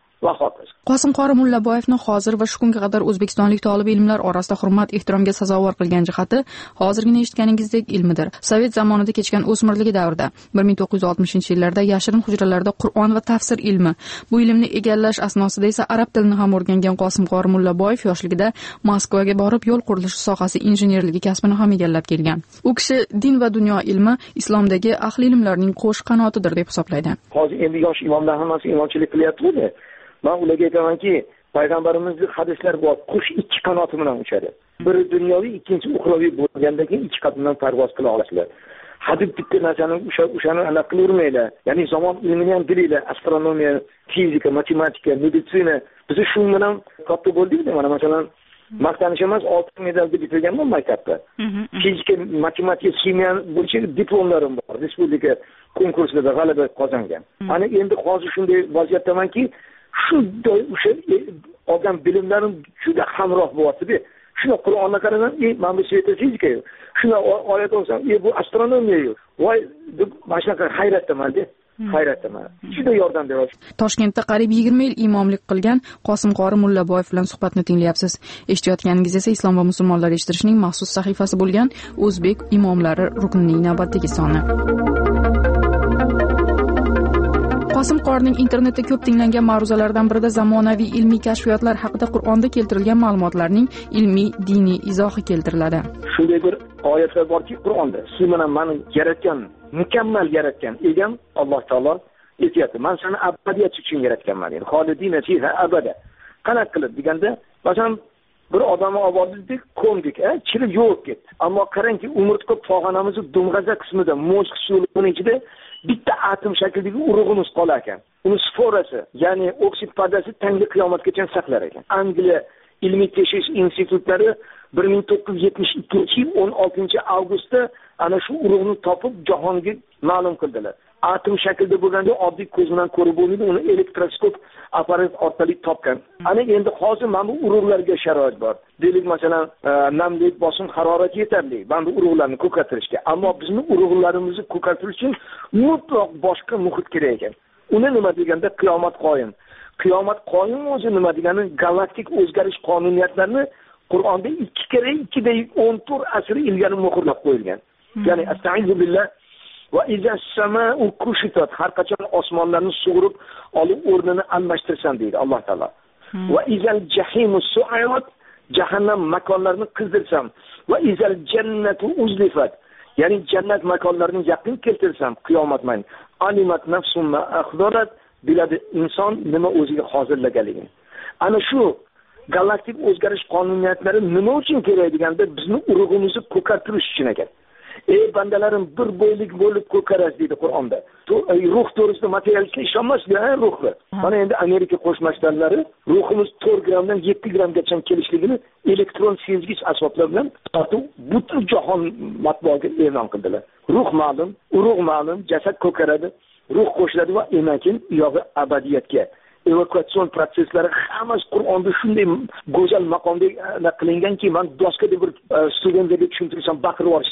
Qosim Qori Mullaboyevni hozir va shu kunga qadar o'zbekistonlik talab ilmlar orasida hurmat ehtiromga sazovor qilgan jihati hozirgina eshitganingizdek ilmidir. Sovet zamonida kechgan o'smirligi davrida bir ming to'qqiz yuz oltmishinchi yillarda yashirin hujralarda Qur'on va tafsir ilmi, bu ilmni egallash asnosida esa arab tilini ham o'rgangan Qosim Qori Mullaboyev yoshligida Moskvaga borib yo'l qurilishi sohasi injenerligi kasbini ham egallab kelgan. U kishi din va dunyo ilmi islomdagi ahli ilmlarning qo'sh qanotidir deb hisoblaydi. Hozir endi yosh imomlar hammasi imomchilik qilyapti-ku. Men ularga aytamanki, payg'ambarimizning hadislar bor, qush ikki qanoti bilan uchadi. Biri dunyoviy, ikkinchi uxroviy bo'lgandan keyin ikki qanot bilan parvoz qila olasizlar. Hadib bitta narsani o'sha o'shani aniq qilavermaylar. Ya'ni zamon ilmini ham bilinglar, astronomiya, fizika, matematika, meditsina. Biz shu bilan katta bo'ldik-da, mana masalan, maqtanish emas, oltin medalda bitirganman maktabda. Fizika, matematika, kimyo bo'yicha diplomlarim bor. Respublika konkurslarida g'alaba qozongan. Ana endi hozir shunday vaziyatdamanki, shunday o'sha olgan bilimlarim juda hamroh bo'lyapti. Shuna Qur'onni qarasam, "Ey, men bu svetda fizika-yu. Shuna oyat olsam, "Ey, bu astronomiya-yu." Voy, deb mashnaqa hayratdaman-da. Hayratdaman. Juda yordam beradi. Toshkentda qariyb yigirma yil imomlik qilgan Qosim Qori Mullaboyev bilan suhbatni tinglayapsiz. Eshitayotganingiz esa Islom va musulmonlar eshittirishning maxsus sahifasi bo'lgan O'zbek imomlari ruknining navbatdagi soni. Qosim Qorining internetda ko'p tinglangan ma'ruzalaridan birida zamonaviy ilmiy kashfiyotlar haqida Qur'onda keltirilgan ma'lumotlarning ilmiy, diniy izohi keltiriladi. Shunday bir oyatlar borki Qur'onda, "Siz meni meni yaratgan, mukammal yaratgan egam Alloh taolo aytayapti. Men seni abadiyat uchun yaratganman" dedi. "Xolidina fiha abada." Qanaqa qilib deganda, masalan, bir odamni obordik, ko'mdik, a, chirib yo'q ketdi. Ammo qarangki, umurtqa pog'onamizning dumg'aza qismida, mo'z qismining ichida bitta atom shaklidagi urug'imiz qolar ekan. Uni sporasi, ya'ni oksid pardasi tangli qiyomatgacha saqlar ekan. Angliya ilmiy tekshirish institutlari bir ming to'qqiz yuz yetmish ikkinchi yil o'n oltinchi avgustda ana shu urug'ni topib jahonga ma'lum qildilar. Atom shaklida bo'lganda oddiy ko'z bilan ko'rib bo'lmaydi, uni elektroskop apparat orqali topgan. Ana endi hozir mana bu urug'larga sharoit bor. Deylik masalan, namlik, bosim, harorat yetarli. Mana bu urug'larni ko'kartirishga. Ammo bizning urug'larimizni ko'kartirish uchun mutlaq boshqa muhit kerak ekan. Uni nima deganda qiyomat qoyim. Qiyomat qoyim o'zi nima degani galaktik o'zgarish qonuniyatlarini Qur'onda ikki kere ikkida o'n to'rt asr ilgari muhrlab qo'yilgan. Ya'ni astaizu billah va iza samau kushitat, har qachon osmonlarni sug'urib olib o'rnini almashtirsam deydi Alloh taolo. Va izal jahimu su'irat, jahannam makonlarini qizdirsam, va izal jannatu uzlifat, ya'ni jannat makonlarini yaqin keltirsam, qiyomat man alimat nafsum ma akhdarat, biladi inson nima o'ziga hozirlaganligini. Ana shu galaktik o'zgarish qonuniyatlari nima uchun kerak deganda, bizni urug'imizni ko'kartirish uchun ekan. Ey bandalarim, bir bo'ylik bo'lib ko'karasiz deydi Qur'onda. Ruh to'g'risida materialistga ishonmaslar, ruhga. Mana endi Amerika Qo'shma Shtatlari ruhimiz to'rt grammdan yetti grammgacha kelishligini elektron sezgich asboblar bilan butun jahon matbuotiga e'lon qildilar. Ruh ma'lum, urug' ma'lum, jasad ko'karadi, ruh qo'shiladi va enakin yog'i abadiyatga. Evakuatsion prosesslari hammasi Qur'onda shunday go'zal maqomda qilinganki, men doskada bir studentlarga tushuntirsam baqirib yuborishdi.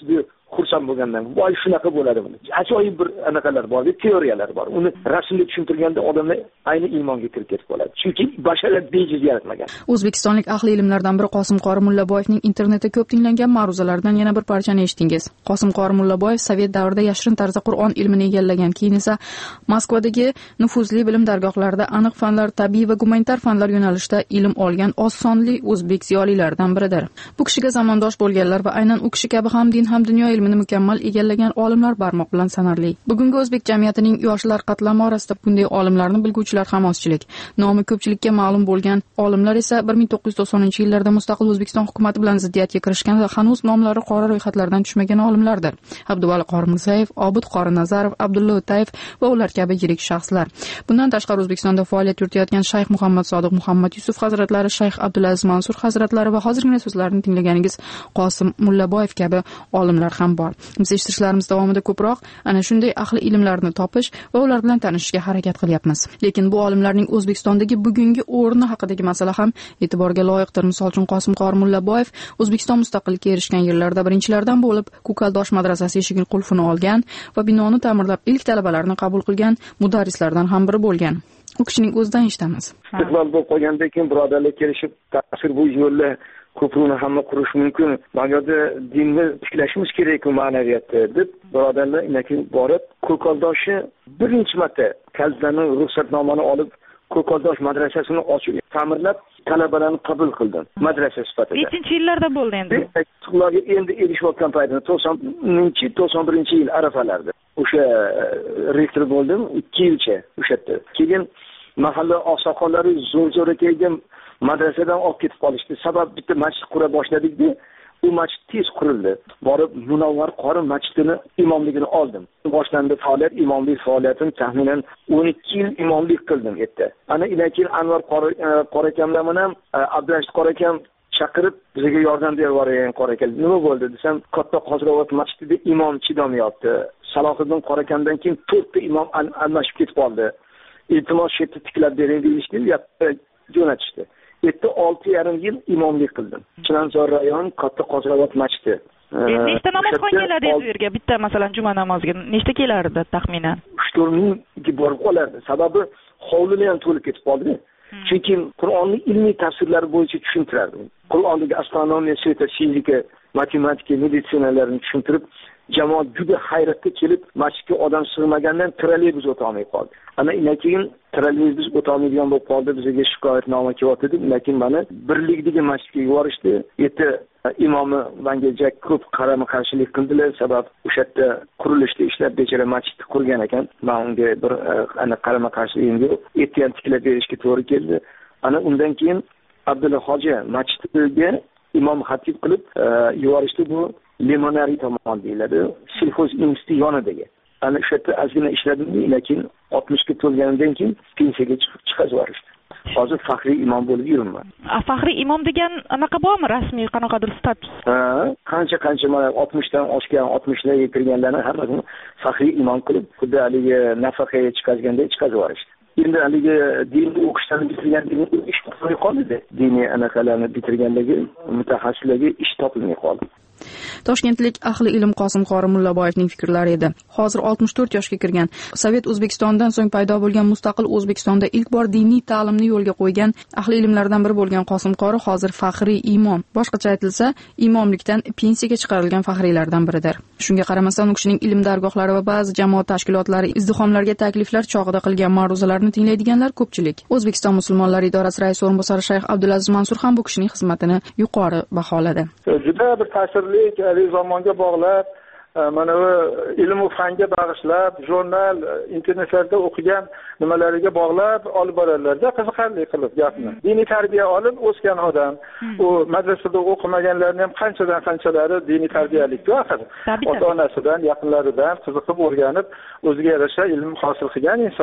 xursand bo'lganman. Voy shunaqa bo'ladi buni. Ajoyib bir anaqalar bor, teoriyalar bor. Uni rasmga tushuntirganda odamlar ayni iymonga kirib ketib qoladi. Chunki bashariyat bejiz yaratmagan. O'zbekistonlik ahli ilmlardan biri Qosim Qori Mullaboyevning internetda ko'p tinglangan ma'ruzalaridan yana bir parchani eshitdingiz. Qosim Qori Mullaboyev sovet davrida yashirin tarzda Qur'on ilmini egallagan, keyin esa Moskvadagi nufuzli bilim dargohlarida aniq fanlar, tabiiy va gumanitar fanlar yo'nalishida ilm olgan oz sonli o'zbek ziyolilaridan biridir. Bu kishiga zamondosh bo'lganlar va aynan u kishi kabi ham din ham dunyo ilmini mukammal egallagan olimlar barmoq bilan sanarli. Bugungi o'zbek jamiyatining yoshlar qatlami orasida bunday olimlarni bilguvchilar ham ozchilik. Nomi ko'pchilikka ma'lum bo'lgan olimlar esa bir ming to'qqiz yuz to'qsoninchi yillarda mustaqil O'zbekiston hukumati bilan ziddiyatga kirishgan va hanuz nomlari qora ro'yxatlardan tushmagan olimlardir. Abduvali Qori Mirzayev, Obid Qori Nazarov, Abdulla O'tayev va ular kabi yirik shaxslar. Bundan tashqari O'zbekistonda faoliyat yuritayotgan Shayx Muhammad Sodiq Muhammad Yusuf hazratlari, Shayx Abdulaziz Mansur hazratlari va hozirgina so'zlarini tinglaganingiz Qosim Mullaboyev kabi olimlar ham bor. Biz eshitishlarimiz davomida ko'proq ana shunday ahli ilmlarni topish va ular bilan tanishishga harakat qilyapmiz. Lekin bu olimlarning O'zbekistondagi bugungi o'rni haqidagi masala ham e'tiborga loyiqdir. Misol uchun Qosim Qori Mullaboyev O'zbekiston mustaqillikka erishgan yillarda birinchilardan bo'lib Ko'kaldosh madrasasi eshigini qulfini olgan va binoni ta'mirlab ilk talabalarni qabul qilgan mudarrislardan ham biri bo'lgan. U kishining o'zidan eshitamiz. Istiqlol bo'lib qolgandan keyin birodarlar kelishib, ta'sir bu yo'lda ko'prikni hamma qurish mumkin. Bu yerda dinni tiklashimiz kerak-ku ma'naviyatda deb birodarlar inakin borib Ko'kaldoshni birinchi marta Kazdan ruxsatnomani olib Ko'kaldosh madrasasini ochib, ta'mirlab talabalarni qabul qildim madrasa sifatida. Nechinchi yillarda bo'ldi endi? Istiqlolga endi erishayotgan paytda to'qsoninchi to'qson birinchi yil arafalarida o'sha rektor bo'ldim ikki yilcha o'sha yerda. Keyin mahalla oqsoqollari zo'r-zo'r kelgan madrasadan olib ketib qolishdi. Sabab bitta masjid qura boshladik-da, u masjid tez qurildi. Borib Munavvar qori masjidini imomligini oldim. Boshlandi faoliyat, imomlik faoliyatim taxminan o'n ikki yil imomlik qildim yerda. Ana undan keyin Anvar qori qori akamlar bilan Abdulaziz qori akam chaqirib bizga yordam berib yuborgan qori akam. Nima bo'ldi desam, katta Qo'zg'orot masjidida imom chidolmayapti. Salohiddin qori akamdan keyin to'rtta imom almashib ketib qoldi. Iltimos shetda tiklab bering deyishdi, jo'natishdi. Yetti olti yarim yil imomlik qildim. Chilonzor rayon katta Qo'zg'orot masjidi. Nechta namoz o'qiganlar edi u yerga? Bitta masalan juma namoziga nechta kelardi taxminan? uch to'rt mingga borib qolardi. Sababi hovlini ham to'lib ketib qoldi. Chunki Qur'onning ilmiy tafsirlari bo'yicha tushuntirardi. Qur'ondagi astronomiya, fizika, matematika, meditsinalarni tushuntirib, jamoat juda hayratga kelib, masjidga odam sig'magandan trolleybus o'ta olmay qoldi. Ana undan keyin trolleybus o'ta olmaydigan bo'lib qoldi, bizga shikoyatnoma kelyapti deb, lekin mana birlikdagi masjidga yuborishdi. Yerda imomi menga juda ko'p qarama-qarshilik qildilar, sabab o'sha yerda qurilishda ishlab bechara masjidni qurgan ekan. Men unga bir ana qarama-qarshiligim yo'q. Yerda ham tiklab berishga to'g'ri keldi. Ana undan keyin Abdulla hoji masjidga imom xatib qilib yuborishdi. Bu Limonari tomon deyiladi. Silxoz instituti yonidagi. Ana o'sha yerda ozgina ishladim, lekin oltmishga to'lganimdan keyin pensiyaga chiqib yuborishdi. Hozir faxriy imom bo'lib yuribman. Faxriy imom degan anaqa bormi, rasmiy qanaqadir status? Ha, qancha-qancha mana oltmishdan oshgan, oltmishlarga kirganlarni hammasini faxriy imom qilib, xuddi haligi nafaqaga chiqazganda chiqazib yuborishdi. Endi haligi dinni o'qishdan bitirganligi ish topilmay qoldi. Diniy anaqalarni bitirganligi mutaxassisligi ish topilmay qoldi. Toshkentlik ahli ilm Qosim Qori Mullaboyevning fikrlari edi. Hozir oltmish to'rt yoshga kirgan. Sovet O'zbekistondan so'ng paydo bo'lgan mustaqil O'zbekistonda ilk bor diniy ta'limni yo'lga qo'ygan ahli ilmlardan biri bo'lgan Qosim Qori hozir faxriy imom. Boshqacha aytilsa, imomlikdan pensiyaga chiqarilgan faxriylardan biridir. Shunga qaramasdan u kishining ilm dargohlari va ba'zi jamoat tashkilotlari izdihomlarga takliflar chog'ida qilgan ma'ruzalarni tinglaydiganlar ko'pchilik. O'zbekiston musulmonlari idorasi raisi o'rinbosari Shayx Abdulaziz Mansur ham bu kishining xizmatini yuqori baholadi. Juda bir ta'sirli zamonga bog'lab, mana bu ilm va fanga bag'ishlab, jurnal, internetlarda o'qigan nimalariga bog'lab olib boradilar-da, qiziqarli qilib gapni. Diniy tarbiya olib o'sgan odam, u madrasada o'qimaganlarning ham qanchadan qanchalari diniy tarbiyalikku axir. Ota-onasidan, yaqinlaridan qiziqib o'rganib, o'ziga yarasha ilm hosil qilgan inson.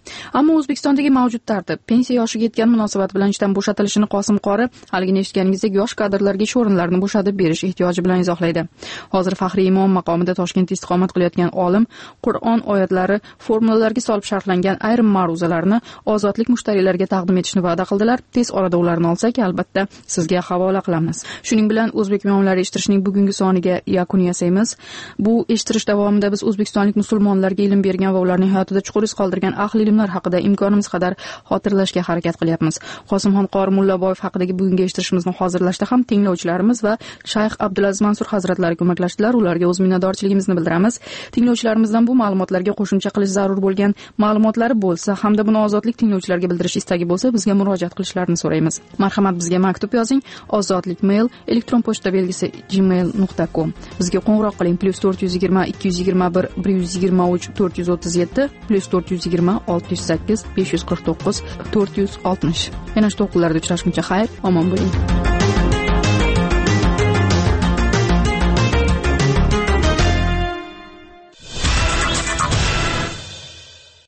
Ammo O'zbekistondagi mavjud tartib, pensiya yoshiga yetgan munosabat bilan ishdan bo'shatilishini Qosim qori haligi eshitganingizdek yosh kadrlarga ish o'rinlarini bo'shatib berish ehtiyoji bilan izohlaydi. Hozir faxriy imom maqomida Toshkentda istiqomat qilayotgan olim Qur'on oyatlari formulalarga solib sharhlangan ayrim ma'ruzalarni ozodlik mushtariylarga taqdim etishni va'da qildilar. Tez orada ularni olsak, albatta sizga havola qilamiz. Shuning bilan o'zbek imomlari eshittirishning bugungi soniga yakun yasaymiz. Bu eshittirish davomida biz o'zbekistonlik musulmonlarga ilm bergan va ularning hayotida chuqur iz qoldirgan ahli ilmlar haqida imkonimiz qadar xotirlashga harakat qilyapmiz. Qosimxon qori Mullaboyev haqidagi bugungi eshittirishimizni hozirlashda ham tinglovchilarimiz va Shayx Abdulaziz Mansur hazratlari ko'maklashdilar. Ularga o'z minnatdorchiligimizni bildiramiz. Tinglovchilarimizdan bu ma'lumotlarga qo'shimcha qilish zarur bo'lgan ma'lumotlari bo'lsa hamda buni ozodlik tinglovchilarga bildirish istagi bo'lsa bizga murojaat qilishlarini so'raymiz. Marhamat, bizga maktub yozing. Ozodlik mail elektron pochta belgisi gmail nuqta com. Bizga qo'ng'iroq qiling plus to'rt yuz yigirma ikki yuz yigirma bir bir yuz yigirma uch to'rt yuz o'ttiz yetti plus to'rt yuz yigirma olti yuz sakkiz besh yuz qirq to'qqiz to'rt yuz oltmish. Yana shu to'lqinlarda uchrashguncha xayr, omon bo'ling.